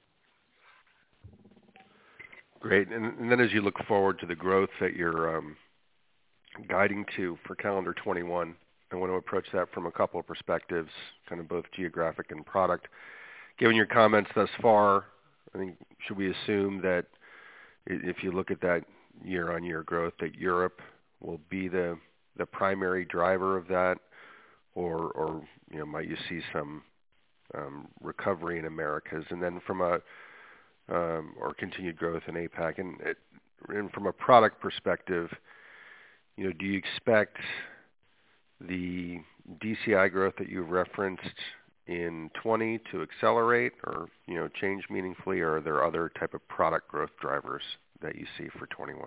Great. And, and then as you look forward to the growth that you're um, guiding to for calendar twenty-one, I want to approach that from a couple of perspectives, kind of both geographic and product. Given your comments thus far, I think, should we assume that if you look at that year-on-year growth, that Europe will be the the primary driver of that, or, or you know, might you see some um, recovery in Americas, and then from a um, or continued growth in APAC, and, it, and from a product perspective, you know, do you expect the D C I growth that you've referenced in twenty to accelerate or, you know, change meaningfully, or are there other type of product growth drivers that you see for twenty-one?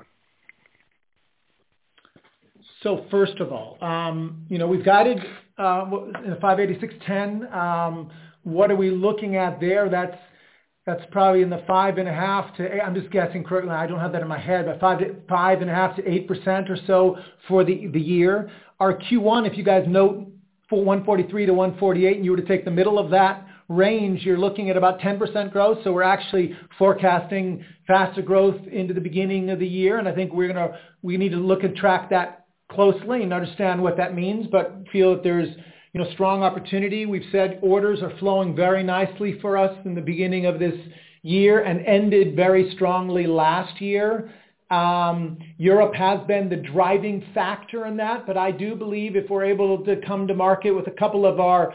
So first of all, um, you know, we've guided uh, in the five eighty-six ten. Um, what are we looking at there? That's that's probably in the five and a half to eight. I'm just guessing correctly. I don't have that in my head, but five to, five and a half to eight percent or so for the the year. Our Q one, if you guys note, for one forty-three to one forty-eight, and you were to take the middle of that range, you're looking at about ten percent growth. So we're actually forecasting faster growth into the beginning of the year, and I think we're gonna we need to look and track that closely and understand what that means, but feel that there's, you know, strong opportunity. We've said orders are flowing very nicely for us in the beginning of this year and ended very strongly last year. Um, Europe has been the driving factor in that, but I do believe if we're able to come to market with a couple of our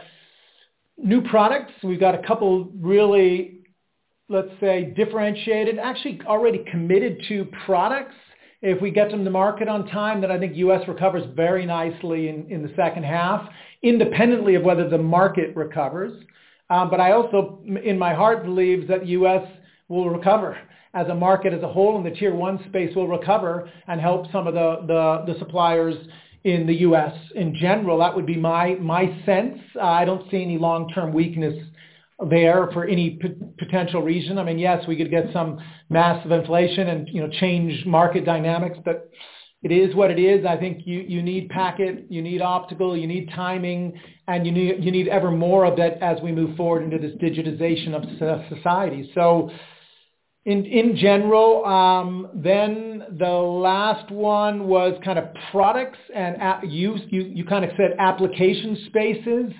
new products, we've got a couple really, let's say, differentiated, actually already committed to products. If we get them to market on time, then I think U S recovers very nicely in, in the second half, independently of whether the market recovers. Um, but I also, in my heart, believe that U S will recover as a market as a whole, and the tier one space will recover and help some of the, the, the suppliers in the U S in general. That would be my, my sense. Uh, I don't see any long-term weakness there for any p- potential reason. I mean, yes, we could get some massive inflation and, you know, change market dynamics, but it is what it is. I think you, you need packet, you need optical, you need timing, and you need, you need ever more of that as we move forward into this digitization of society. So in, in general, um, then the last one was kind of products and a- use. You, you kind of said application spaces.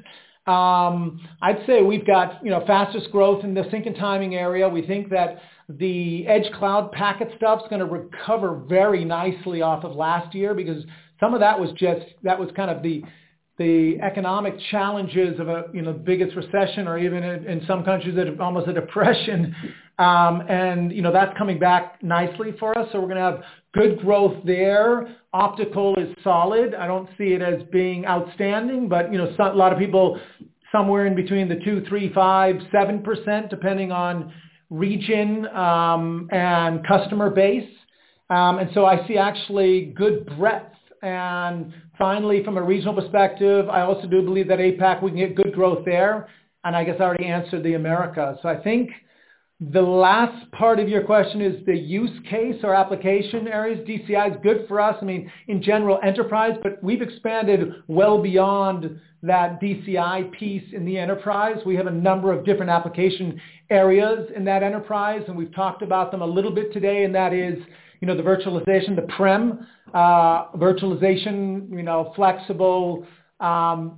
Um, I'd say we've got, you know, fastest growth in the sync and timing area. We think that the edge cloud packet stuff is going to recover very nicely off of last year, because some of that was just, that was kind of the the economic challenges of a, you know, biggest recession, or even in, in some countries almost a depression. Um, and, you know, that's coming back nicely for us. So we're going to have good growth there. Optical is solid. I don't see it as being outstanding, but, you know, some, a lot of people somewhere in between the two, three, five, seven percent, depending on region um, and customer base. Um, and so I see actually good breadth. And finally, from a regional perspective, I also do believe that APAC, we can get good growth there. And I guess I already answered the Americas. So I think the last part of your question is the use case or application areas. D C I is good for us. I mean, in general, enterprise, but we've expanded well beyond that D C I piece in the enterprise. We have a number of different application areas in that enterprise, and we've talked about them a little bit today, and that is, you know, the virtualization, the prem uh, virtualization, you know, flexible um,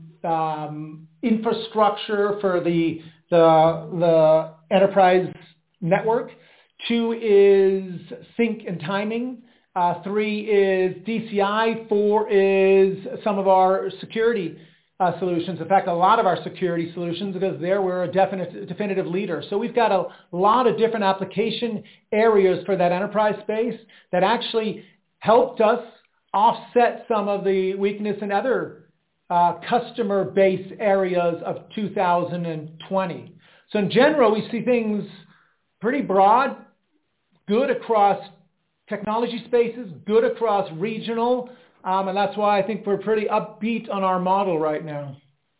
um, infrastructure for the, the the enterprise network. Two is sync and timing. Uh, three is D C I. Four is some of our security uh, solutions. In fact, a lot of our security solutions, because there we're a definite, definitive leader. So we've got a lot of different application areas for that enterprise space that actually helped us offset some of the weakness in other uh, customer base areas of two thousand twenty. So in general, we see things pretty broad, good across technology spaces, good across regional, um, and that's why I think we're pretty upbeat on our model right now.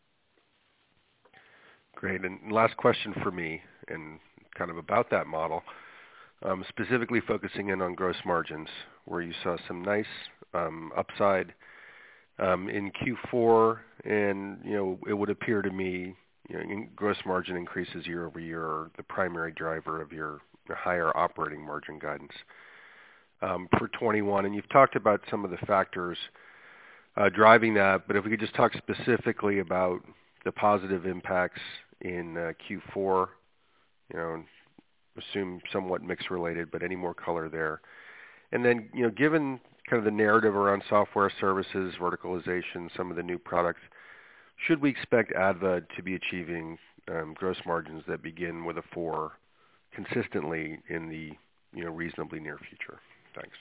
Great. And last question for me, and kind of about that model, um, specifically focusing in on gross margins, where you saw some nice um, upside um, in Q four, and, you know, it would appear to me, you know, in gross margin increases year over year are the primary driver of your higher operating margin guidance um, for twenty-one. And you've talked about some of the factors uh, driving that, but if we could just talk specifically about the positive impacts in uh, Q four, you know, assume somewhat mix related, but any more color there. And then, you know, given kind of the narrative around software services, verticalization, some of the new products, should we expect A D V A to be achieving um, gross margins that begin with a four consistently in the, you know, reasonably near future? Thanks.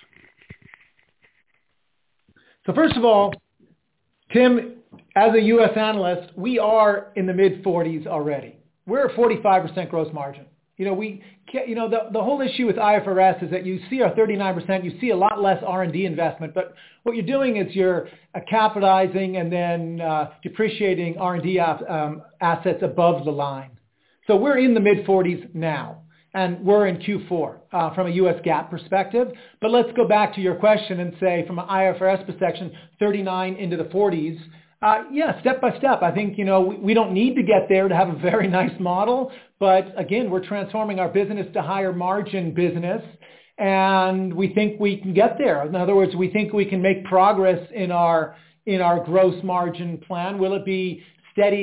So first of all, Tim, as a U S analyst, we are in the mid forties already. We're at forty-five percent gross margin. You know, we, you know, the, the whole issue with I F R S is that you see our thirty-nine percent, you see a lot less R and D investment, but what you're doing is you're uh, capitalizing and then uh, depreciating R and D um, assets above the line. So we're in the mid forties now, and we're in Q four uh, from a U S GAAP perspective. But let's go back to your question and say, from an I F R S perspective, thirty-nine into the forties. Uh, yeah, step by step. I think, you know, we, we don't need to get there to have a very nice model. But again, we're transforming our business to higher margin business. And we think we can get there. In other words, we think we can make progress in our in our gross margin plan. Will it be steady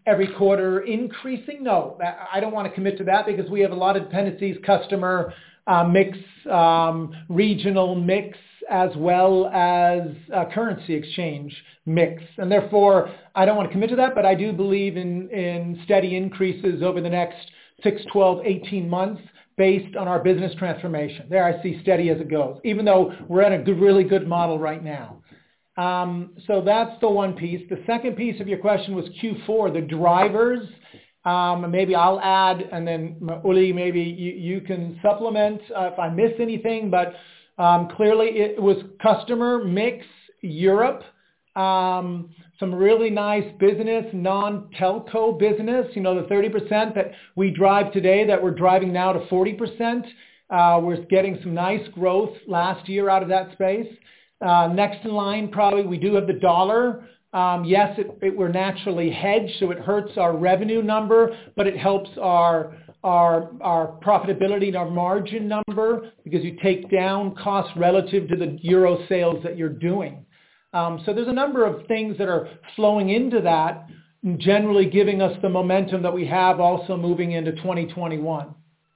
every quarter increasing? No, I don't want to commit to that because we have a lot of dependencies, customer uh, mix, um, regional mix, as well as uh, currency exchange mix. And therefore, I don't want to commit to that, but I do believe in, in steady increases over the next six, twelve, eighteen months based on our business transformation. There I see steady as it goes, even though we're at a good, really good model right now. Um, so that's the one piece. The second piece of your question was Q four, the drivers. Um, maybe I'll add, and then Uli, maybe you, you can supplement uh, if I miss anything, but um, clearly it was customer mix, Europe, um, some really nice business, non-telco business, you know, the thirty percent that we drive today that we're driving now to forty percent. Uh, we're getting some nice growth last year out of that space. Uh, next in line, probably we do have the dollar. Um, yes, it, it, we're naturally hedged, so it hurts our revenue number, but it helps our our our profitability and our margin number because you take down costs relative to the euro sales that you're doing. Um, so there's a number of things that are flowing into that, generally giving us the momentum that we have also moving into twenty twenty-one.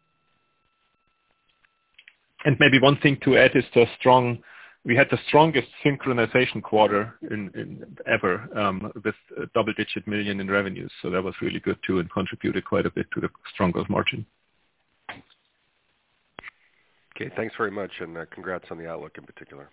And maybe one thing to add is the strong. We had the strongest synchronization quarter in, in ever um, with a double-digit million in revenues. So that was really good too and contributed quite a bit to the strong growth margin. Okay, thanks very much, and uh, congrats on the outlook in particular.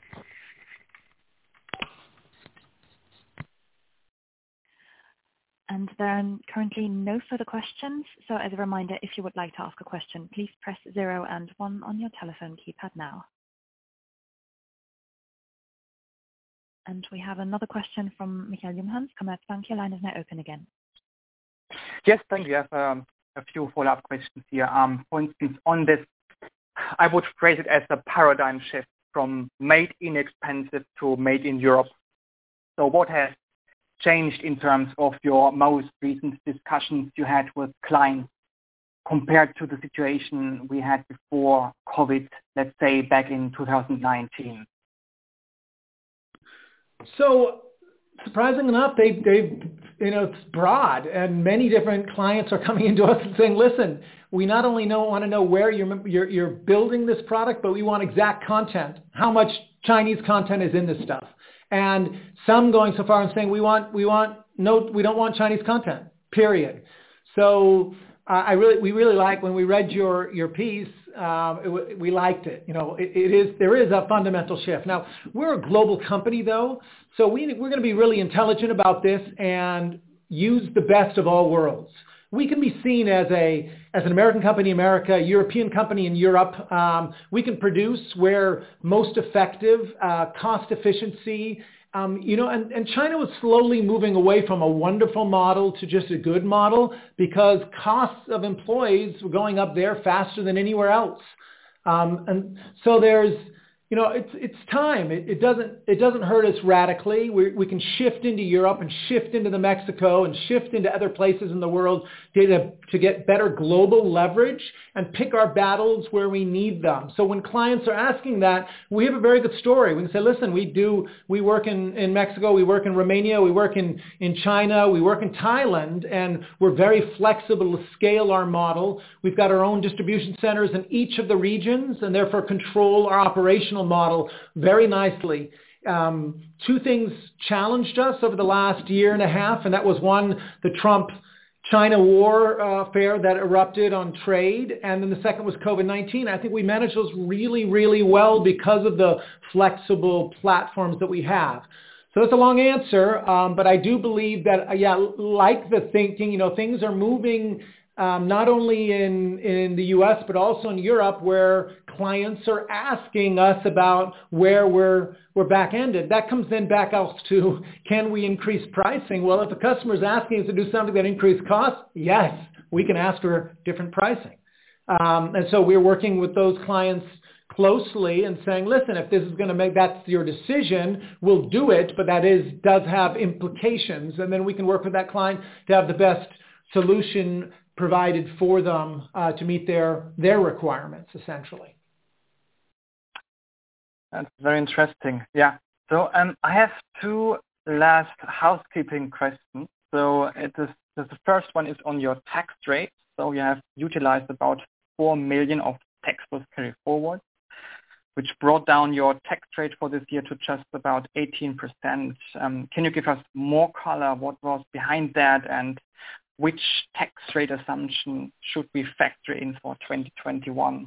And there are currently no further questions. So as a reminder, if you would like to ask a question, please press zero and one on your telephone keypad now. And we have another question from Michael Junghanns, Commerzbank. Your line is now open again. Yes, thank you. I have um, a few follow-up questions here. Um, for instance, on this, I would phrase it as a paradigm shift from made in expensive to made in Europe. So what has changed in terms of your most recent discussions you had with clients compared to the situation we had before COVID, let's say back in two thousand nineteen? So surprising enough, they, they, you know, it's broad, and many different clients are coming into us and saying, listen, we not only know, want to know where you're, you're, you're building this product, but we want exact content, how much Chinese content is in this stuff. And some going so far and saying, we want, we want, no, we don't want Chinese content, period. So uh, I really, we really like when we read your, your piece, um, it, we liked it. You know, it, it is, there is a fundamental shift. Now, we're a global company though, so we, we're going to be really intelligent about this and use the best of all worlds. We can be seen as a as an American company in America, European company in Europe. Um, we can produce where most effective, uh, cost efficiency. Um, you know, and, and China was slowly moving away from a wonderful model to just a good model because costs of employees were going up there faster than anywhere else. Um, and so there's, you know, it's it's time. It, it doesn't it doesn't hurt us radically. We we can shift into Europe and shift into the Mexico and shift into other places in the world to to get better global leverage and pick our battles where we need them. So when clients are asking that, we have a very good story. We can say, listen, we do we work in, in Mexico, we work in Romania, we work in, in China, we work in Thailand, and we're very flexible to scale our model. We've got our own distribution centers in each of the regions and therefore control our operational model very nicely. Um, two things challenged us over the last year and a half, and that was one, the Trump-China war uh, affair that erupted on trade, and then the second was COVID nineteen. I think we managed those really, really well because of the flexible platforms that we have. So that's a long answer, um, but I do believe that, uh, yeah, like the thinking, you know, things are moving Um, not only in, in the U S, but also in Europe, where clients are asking us about where we're, we're back-ended. That comes then back out to, can we increase pricing? Well, if a customer is asking us to do something that increases costs, yes, we can ask for different pricing. Um, and so we're working with those clients closely and saying, listen, if this is going to make, that's your decision, we'll do it, but that is, does have implications. And then we can work with that client to have the best solution provided for them uh, to meet their their requirements, essentially. That's very interesting. Yeah. So um, I have two last housekeeping questions. So it is The first one is on your tax rate. So you have utilized about four million of tax loss carry forward, which brought down your tax rate for this year to just about eighteen percent. Um, can you give us more color? What was behind that, and which tax rate assumption should we factor in for twenty twenty-one?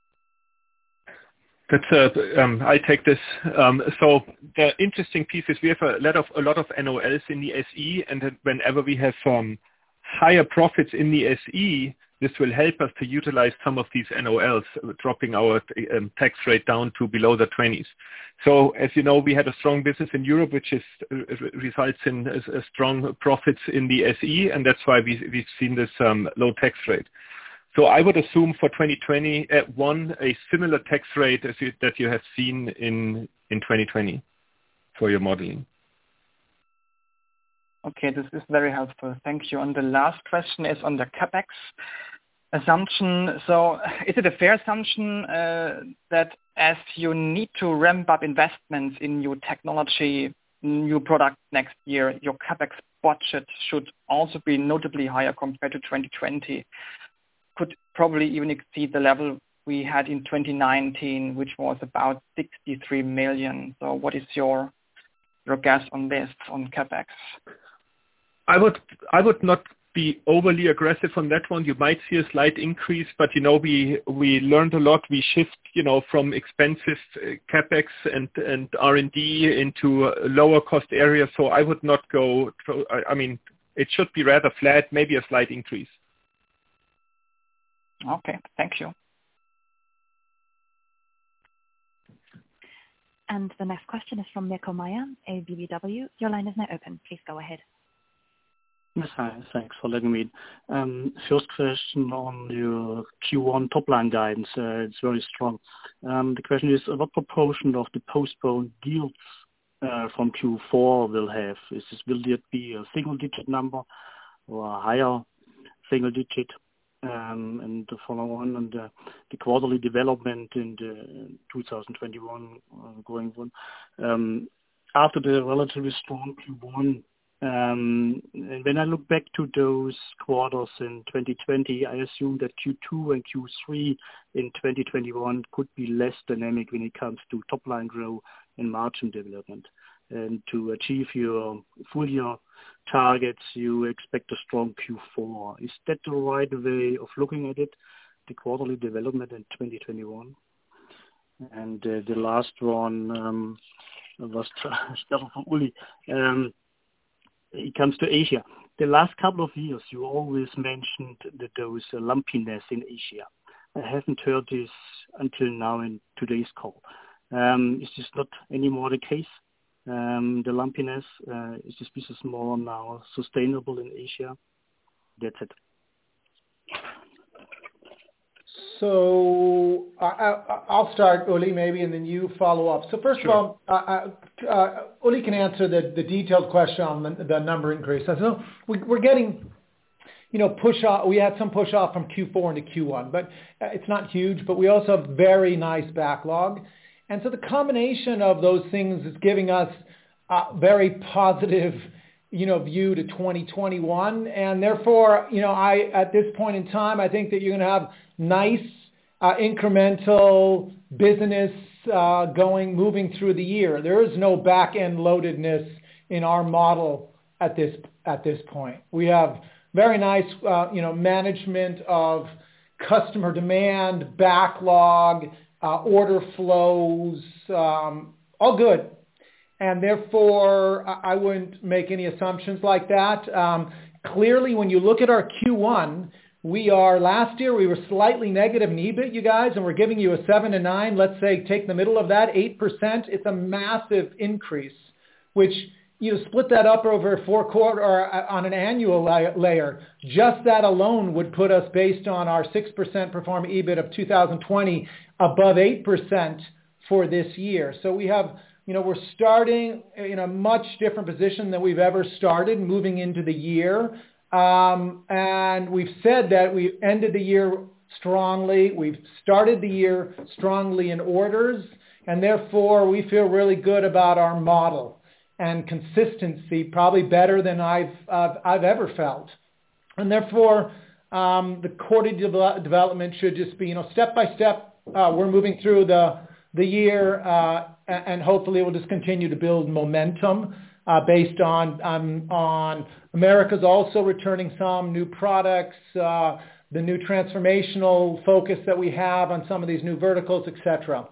That's uh, um, I take this. Um, so the interesting piece is we have a lot of a lot of N O Ls in the S E, and then whenever we have um, higher profits in the S E, this will help us to utilize some of these N O Ls, dropping our um, tax rate down to below the twenties. So as you know, we had a strong business in Europe, which is uh, results in uh, strong profits in the S E, and that's why we, we've seen this um, low tax rate. So I would assume for twenty twenty-one a similar tax rate as you, that you have seen in, in twenty twenty for your modeling. Okay, this is very helpful. Thank you. And the last question is on the CapEx assumption. So is it a fair assumption uh, that as you need to ramp up investments in new technology, new products next year, your CapEx budget should also be notably higher compared to twenty twenty? Could probably even exceed the level we had in twenty nineteen, which was about sixty-three million. So what is your your guess on this, on CapEx? I would I would not be overly aggressive on that one. You might see a slight increase, but you know we we learned a lot. We shift you know from expensive CapEx and and R and D into lower cost areas. So I would not go. To, I mean, it should be rather flat, maybe a slight increase. Okay, thank you. And the next question is from Mirko Meyer, A B B W. Your line is now open. Please go ahead. Yes, hi. Thanks for letting me in. Um, first question on your Q one top-line guidance. Uh, it's very strong. Um, the question is, what proportion of the postponed deals uh, from Q four will have? Is this, will it be a single-digit number or a higher single-digit? Um, and to follow on on the, the quarterly development in the two thousand twenty-one uh, going on. Um, after the relatively strong Q one, um, and when I look back to those quarters in twenty twenty, I assume that Q two and Q three in twenty twenty-one could be less dynamic when it comes to top-line growth and margin development. And to achieve your full year targets, you expect a strong Q four. Is that the right way of looking at it, the quarterly development in twenty twenty-one? And uh, the last one um, was Stefan from Uli. Um, it comes to Asia. The last couple of years, you always mentioned that there was a lumpiness in Asia. I haven't heard this until now in today's call. Um, is this not anymore the case? Um, the lumpiness, uh, is this business more now sustainable in Asia? That's it. So I, I, I'll start, Uli, maybe, and then you follow up. So first Sure. of all, uh, uh, Uli can answer the, the detailed question on the, the number increase. So we, we're getting, you know, push off. We had some push off from Q four into Q one, but it's not huge. But we also have very nice backlog. And so the combination of those things is giving us a very positive, you know, view to twenty twenty-one. And therefore, you know, I, at this point in time, I think that you're going to have nice uh, incremental business uh, going, moving through the year. There is no back-end loadedness in our model at this, at this point. We have very nice, uh, you know, management of customer demand, backlog, Uh, order flows, um, all good. And therefore, I, I wouldn't make any assumptions like that. Um, clearly, when you look at our Q one, we are, last year, we were slightly negative in E B I T, you guys, and we're giving you a seven to nine. Let's say, take the middle of that, eight percent. It's a massive increase, which, you know, split that up over four quarter or on an annual layer. Just that alone would put us, based on our six percent pro forma E B I T of two thousand twenty, above eight percent for this year. So we have, you know, we're starting in a much different position than we've ever started moving into the year. Um, and we've said that we ended the year strongly. We've started the year strongly in orders. And therefore, we feel really good about our model and consistency, probably better than I've uh, I've ever felt And therefore, um, the quarterly de- development should just be, you know, step by step. Uh, we're moving through the the year, uh, and hopefully we'll just continue to build momentum uh, based on on on America's also returning some new products, uh, the new transformational focus that we have on some of these new verticals, et cetera.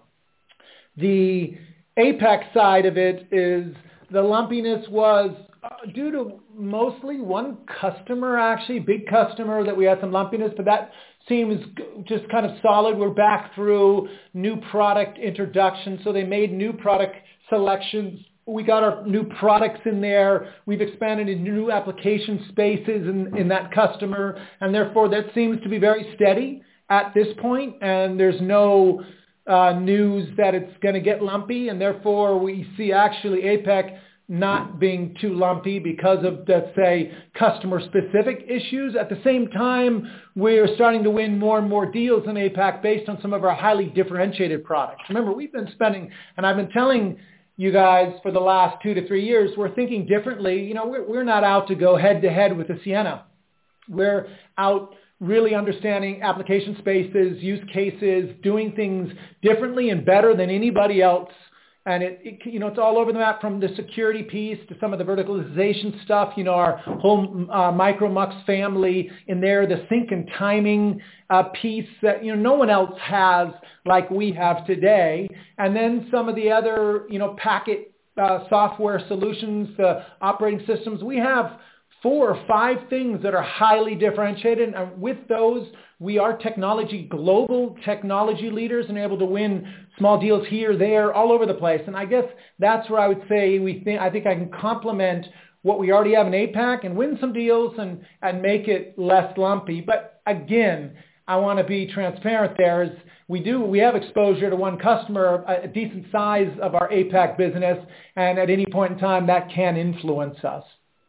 The APAC side of it is the lumpiness was uh, due to mostly one customer, actually, big customer that we had some lumpiness, but that seems just kind of solid. We're back through new product introduction, so they made new product selections. We got our new products in there. We've expanded into new application spaces in, in that customer, and therefore that seems to be very steady at this point, and there's no uh, news that it's going to get lumpy, and therefore we see actually APAC not being too lumpy because of, let's say, customer-specific issues. At the same time, we're starting to win more and more deals in APAC based on some of our highly differentiated products. Remember, we've been spending, and I've been telling you guys for the last two to three years, we're thinking differently. You know, we're, we're not out to go head-to-head with the Ciena. We're out really understanding application spaces, use cases, doing things differently and better than anybody else. And it, it, you know, it's all over the map, from the security piece to some of the verticalization stuff. You know, our whole uh, Micromux family in there, the sync and timing uh, piece that, you know, no one else has like we have today. And then some of the other, you know, packet uh, software solutions, the operating systems. We have four or five things that are highly differentiated, and with those, we are technology, global technology leaders, and able to win small deals here, there, all over the place. And I guess that's where I would say we think, I think I can complement what we already have in APAC and win some deals and, and make it less lumpy. But again, I want to be transparent there. Is we do, we have exposure to one customer, a, a decent size of our APAC business, and at any point in time, that can influence us.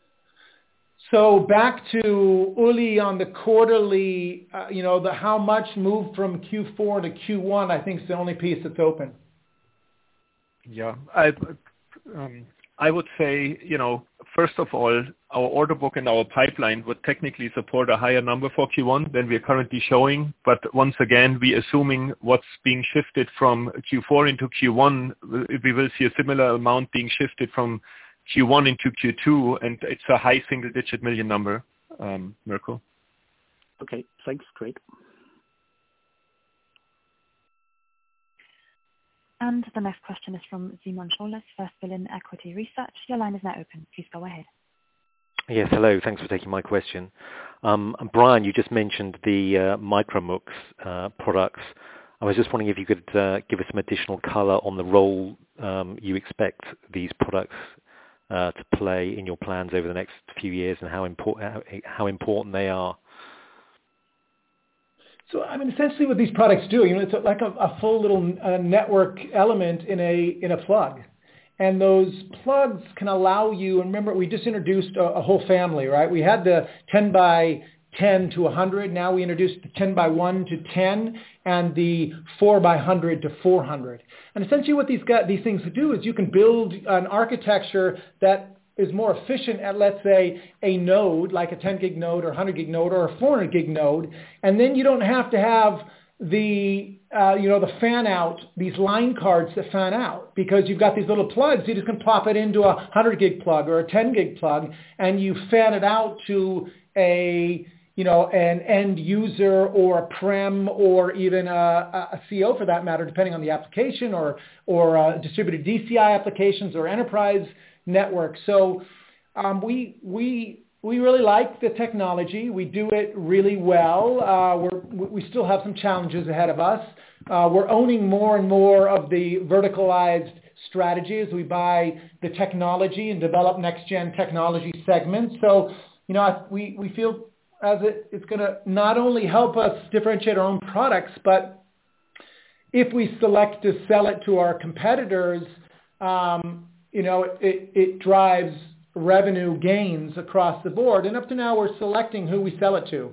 So back to Uli on the quarterly, uh, you know, the how much moved from Q four to Q one, I think is the only piece that's open. Yeah, I, um, I would say, you know, first of all, our order book and our pipeline would technically support a higher number for Q one than we are currently showing. But once again, we assuming what's being shifted from Q four into Q one, we will see a similar amount being shifted from Q one into Q two, and it's a high single-digit million number, um, Mirko. Okay, thanks. Great. And the next question is from Simon Scholes, First Berlin Equity Research. Your line is now open. Please go ahead. Yes, hello. Thanks for taking my question. Um, Brian, you just mentioned the uh, Micromux uh, products. I was just wondering if you could uh, give us some additional color on the role um, you expect these products Uh, to play in your plans over the next few years, and how important how, how important they are. So, I mean, essentially, what these products do, you know, it's like a, a full little uh, network element in a in a plug, and those plugs can allow you. And remember, we just introduced a, a whole family, right? We had the ten by ten to one hundred. Now we introduced the ten by one to ten and the four by one hundred to four hundred. And essentially what these got, these things do is you can build an architecture that is more efficient at, let's say, a node, like a ten gig node or one hundred gig node or a four hundred gig node. And then you don't have to have the, uh, you know, the fan out, these line cards that fan out, because you've got these little plugs. You just can plop it into a one hundred gig plug or a ten gig plug, and you fan it out to a, you know, an end user or a prem or even a, a C O for that matter, depending on the application, or or uh, distributed D C I applications or enterprise networks. So um, we we we really like the technology. We do it really well. Uh, we're, we still have some challenges ahead of us. Uh, we're owning more and more of the verticalized strategy as we buy the technology and develop next-gen technology segments. So, you know, we, we feel as it, it's going to not only help us differentiate our own products, but if we select to sell it to our competitors, um, you know, it, it drives revenue gains across the board. And up to now, we're selecting who we sell it to.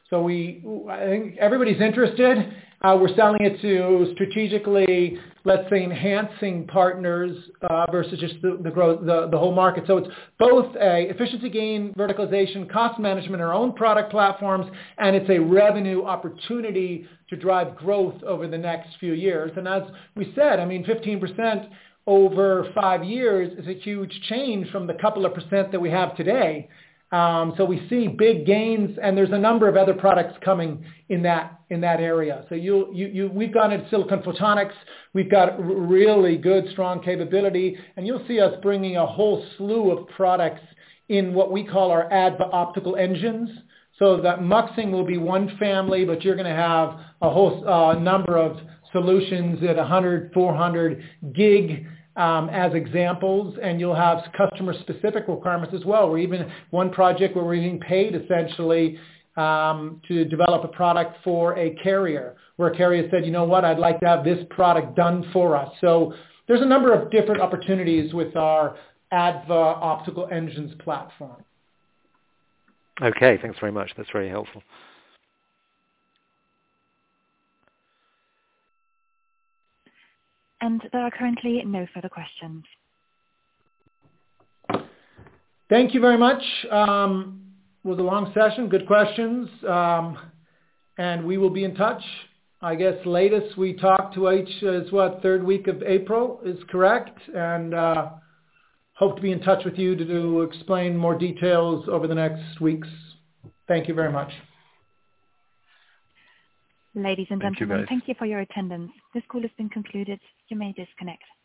So we, I think everybody's interested. Uh, we're selling it to strategically, let's say, enhancing partners uh, versus just the, the growth, the, the whole market. So it's both a efficiency gain, verticalization, cost management, our own product platforms, and it's a revenue opportunity to drive growth over the next few years. And as we said, I mean, fifteen percent over five years is a huge change from the couple of percent that we have today. Um, so we see big gains, and there's a number of other products coming in that in that area. So you you, you we've gone into silicon photonics. We've got r- really good, strong capability, and you'll see us bringing a whole slew of products in what we call our A D V A optical engines. So that muxing will be one family, but you're going to have a whole uh, number of solutions at one hundred, four hundred gig. Um, as examples, and you'll have customer-specific requirements as well. We're even one project where we're being paid essentially um, to develop a product for a carrier, where a carrier said, you know what, I'd like to have this product done for us. So there's a number of different opportunities with our A D V A optical engines platform. Okay, thanks very much. That's very helpful. And there are currently no further questions. Thank you very much. Um, it was a long session, good questions, um, and we will be in touch. I guess latest we talk to H is what, third week of April is correct, and uh, hope to be in touch with you to, to explain more details over the next weeks. Thank you very much. Ladies and Thank you, gentlemen, guys. thank you for your attendance. This call has been concluded. You may disconnect.